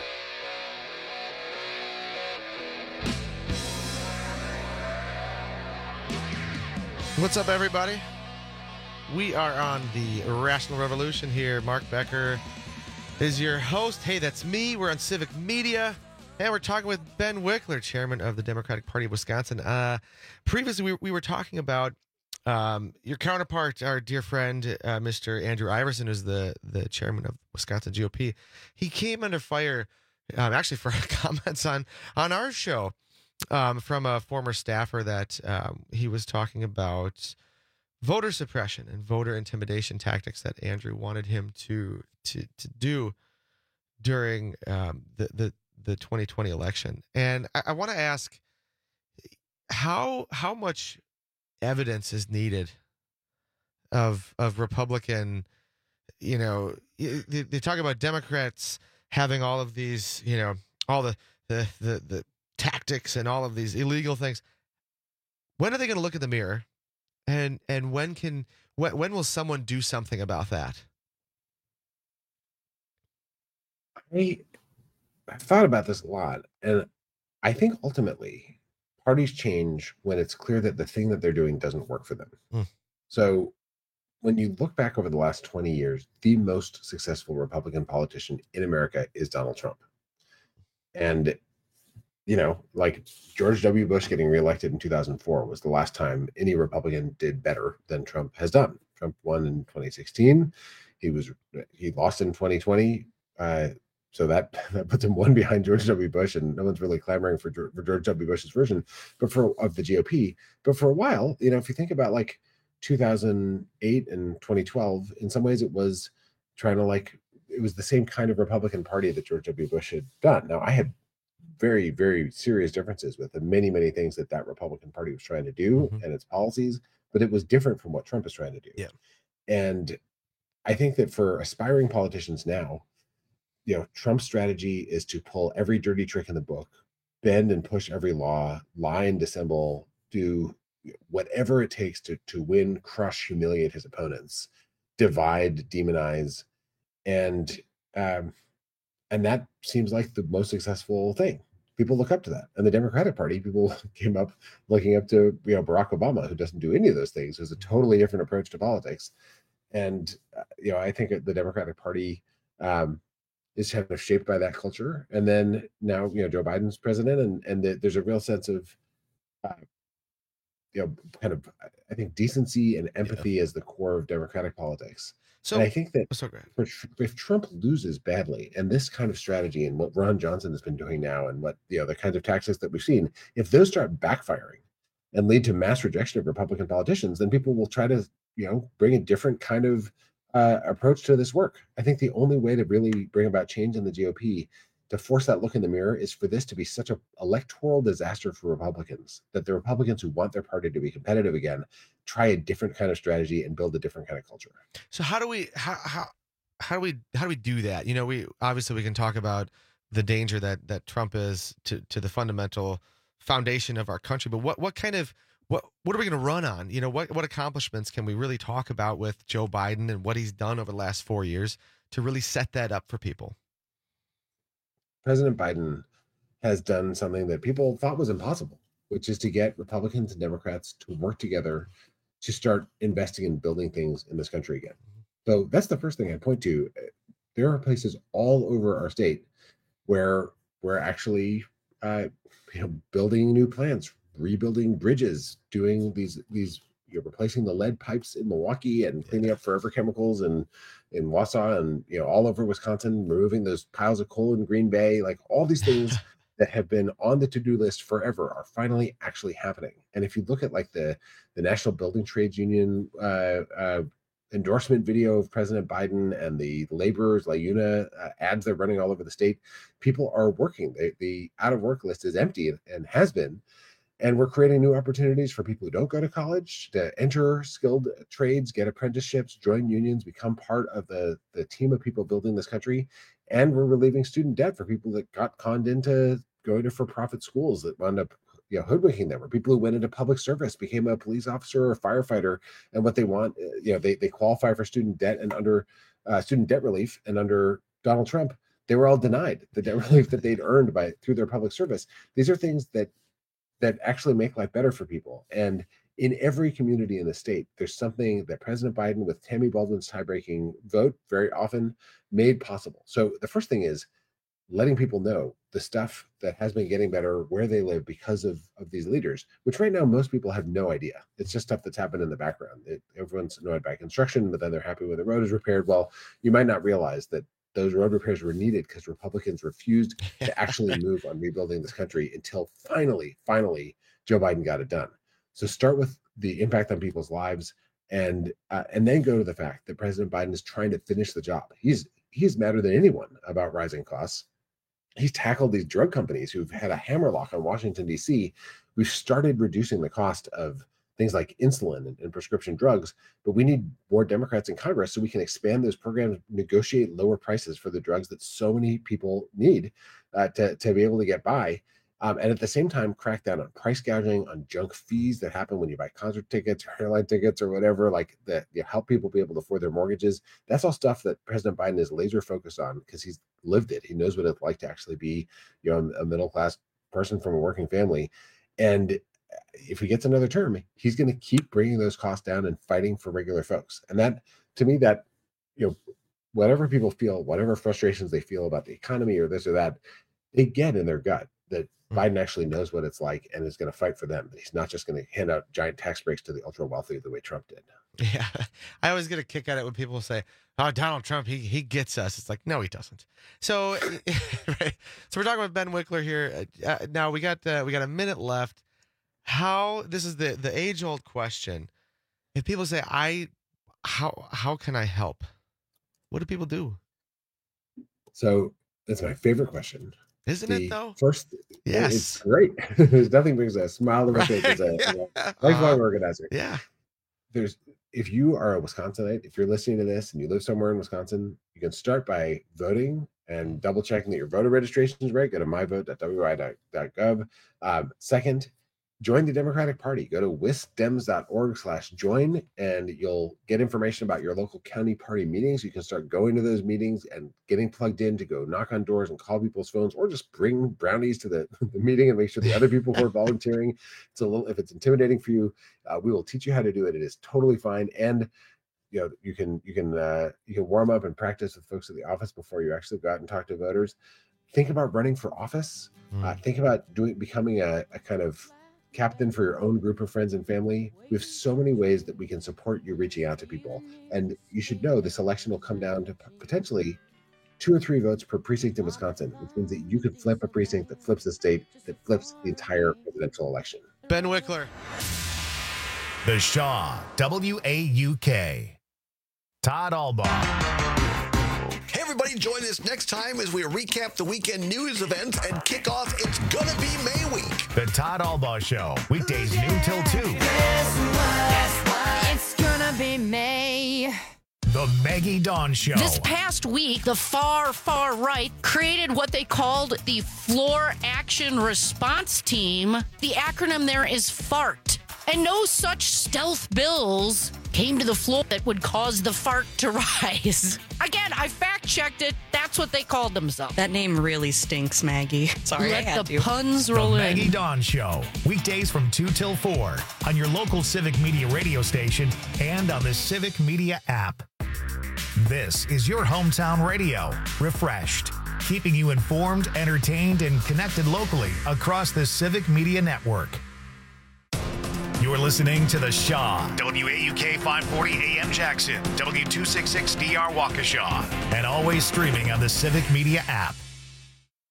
What's up, everybody? We are on the Rational Revolution here. Mark Becker is your host. Hey, that's me. We're on Civic Media, and we're talking with Ben Wickler, chairman of the Democratic Party of Wisconsin. Uh, previously, we, we were talking about um, your counterpart, our dear friend, uh, Mister Andrew Iverson, who's the, the chairman of Wisconsin G O P. He came under fire, um, actually, for comments on, on our show. Um, from a former staffer that um, he was talking about voter suppression and voter intimidation tactics that Andrew wanted him to to to do during um, the, the the twenty twenty election. And I, I want to ask how how much evidence is needed of of Republican, you know, they, they talk about Democrats having all of these, you know, all the the the, the tactics and all of these illegal things. When are they going to look in the mirror, and and when can when, when will someone do something about that? I I've thought about this a lot, and I think ultimately parties change when it's clear that the thing that they're doing doesn't work for them. Mm. So when you look back over the last twenty years, the most successful Republican politician in America is Donald Trump. And you know, like George W. Bush getting reelected in two thousand four was the last time any Republican did better than Trump has done. Trump won in twenty sixteen. He was he lost in twenty twenty. Uh, so that that puts him one behind George W. Bush, and no one's really clamoring for, for George W. Bush's version, but for of the G O P. But for a while, you know, if you think about like two thousand eight and twenty twelve, in some ways it was trying to like it was the same kind of Republican Party that George W. Bush had done. Now I had very, very serious differences with the many, many things that that Republican Party was trying to do mm-hmm. and its policies, but it was different from what Trump is trying to do. Yeah. And I think that for aspiring politicians now, you know, Trump's strategy is to pull every dirty trick in the book, bend and push every law, lie and dissemble, do whatever it takes to to win, crush, humiliate his opponents, divide, demonize, and um, and that seems like the most successful thing. People look up to that. And the Democratic Party, people came up looking up to, you know, Barack Obama, who doesn't do any of those things. There's a totally different approach to politics. And, uh, you know, I think the Democratic Party um, is kind of shaped by that culture. And then now, you know, Joe Biden's president, and, and the, there's a real sense of, uh, you know, kind of, I think, decency and empathy yeah. as the core of Democratic politics. So and I think that so if, if Trump loses badly, and this kind of strategy and what Ron Johnson has been doing now, and what, you know, the kinds of tactics that we've seen, if those start backfiring, and lead to mass rejection of Republican politicians, then people will try to, you know, bring a different kind of uh, approach to this work. I think the only way to really bring about change in the G O P, to force that look in the mirror, is for this to be such an electoral disaster for Republicans, that the Republicans who want their party to be competitive again try a different kind of strategy and build a different kind of culture. So how do we how how how do we how do we do that? You know, we obviously we can talk about the danger that that Trump is to to the fundamental foundation of our country, but what what kind of what what are we going to run on? You know, what what accomplishments can we really talk about with Joe Biden and what he's done over the last four years to really set that up for people? President Biden has done something that people thought was impossible, which is to get Republicans and Democrats to work together to start investing in building things in this country again. So that's the first thing I point to. There are places all over our state where we're actually uh, you know, building new plants, rebuilding bridges, doing these these you know, replacing the lead pipes in Milwaukee and cleaning up forever chemicals and in Wausau and you know all over Wisconsin, removing those piles of coal in Green Bay. Like all these things that have been on the to-do list forever are finally actually happening. And if you look at like the the National Building Trades Union uh, uh, endorsement video of President Biden and the laborers, LaUna uh, ads they're running all over the state, people are working. They, the out of work list is empty and, and has been. And we're creating new opportunities for people who don't go to college to enter skilled trades, get apprenticeships, join unions, become part of the, the team of people building this country. And we're relieving student debt for people that got conned into going to for-profit schools that wound up you know, hoodwinking them, or people who went into public service, became a police officer or a firefighter, and what they want, you know, they, they qualify for student debt and under uh, student debt relief, and under Donald Trump, they were all denied the debt relief that they'd earned by through their public service. These are things that that actually make life better for people. And in every community in the state, there's something that President Biden, with Tammy Baldwin's tie-breaking vote, very often made possible. So the first thing is letting people know the stuff that has been getting better where they live because of, of these leaders, which right now most people have no idea. It's just stuff that's happened in the background. It, everyone's annoyed by construction, but then they're happy when the road is repaired. Well, you might not realize that those road repairs were needed because Republicans refused to actually move on rebuilding this country until finally, finally, Joe Biden got it done. So start with the impact on people's lives, and uh, and then go to the fact that President Biden is trying to finish the job. He's he's madder than anyone about rising costs. He's tackled these drug companies who've had a hammerlock on Washington, D C. We've started reducing the cost of things like insulin and, and prescription drugs, but we need more Democrats in Congress so we can expand those programs, negotiate lower prices for the drugs that so many people need uh, to, to be able to get by. Um, and at the same time, crack down on price gouging, on junk fees that happen when you buy concert tickets or airline tickets or whatever, like that, you know, help people be able to afford their mortgages. That's all stuff that President Biden is laser focused on because he's lived it. He knows what it's like to actually be, you know, a middle-class person from a working family. And if he gets another term, he's going to keep bringing those costs down and fighting for regular folks. And that, to me, that, you know, whatever people feel, whatever frustrations they feel about the economy or this or that, they get in their gut that Biden actually knows what it's like and is going to fight for them. But he's not just going to hand out giant tax breaks to the ultra wealthy the way Trump did. Yeah. I always get a kick out of it when people say, oh, Donald Trump, he he gets us. It's like, no, he doesn't. So, right. So we're talking with Ben Wickler here. Uh, now we got uh, we got a minute left. How, this is the, the age old question. If people say, I, how, how can I help? What do people do? So that's my favorite question. Isn't the it though? First, yes, it's great. There's nothing brings a smile to my face as a, you know, lifelong uh, organizer. Yeah. There's, if you are a Wisconsinite, if you're listening to this and you live somewhere in Wisconsin, you can start by voting and double checking that your voter registration is right. Go to my vote dot w i dot gov. Um, second, join the Democratic Party. Go to wisdems dot org slash join, and you'll get information about your local county party meetings. You can start going to those meetings and getting plugged in to go knock on doors and call people's phones, or just bring brownies to the, the meeting and make sure the other people who are volunteering. It's a little, if it's intimidating for you, uh, we will teach you how to do it. It is totally fine. And you know, you can you can uh, you can warm up and practice with folks at the office before you actually go out and talk to voters. Think about running for office. Mm. Uh, think about doing becoming a, a kind of captain for your own group of friends and family. We have so many ways that we can support you reaching out to people. And you should know this election will come down to potentially two or three votes per precinct in Wisconsin, which means that you could flip a precinct that flips the state, that flips the entire presidential election. Ben Wickler. The Shaw, W A U K. Todd Albaugh. Hey, everybody, join us next time as we recap the weekend news events and kick off It's Gonna Be May Week. The Todd Albaugh Show, weekdays noon till two. Guess what? Guess what? It's gonna be May. The Maggie Dawn Show. This past week, the far, far right created what they called the Floor Action Response Team. The acronym there is FART. And no such stealth bills came to the floor that would cause the fart to rise. Again, I fact-checked it. That's what they called themselves. That name really stinks, Maggie. Sorry, Let I had the to. puns The roll in. Maggie Dawn Show, weekdays from two till four on your local Civic Media radio station and on the Civic Media app. This is your hometown radio, refreshed, keeping you informed, entertained, and connected locally across the Civic Media network. You're listening to The Shaw, W A U K five forty A M Jackson, W two sixty-six D R Waukesha, and always streaming on the Civic Media app.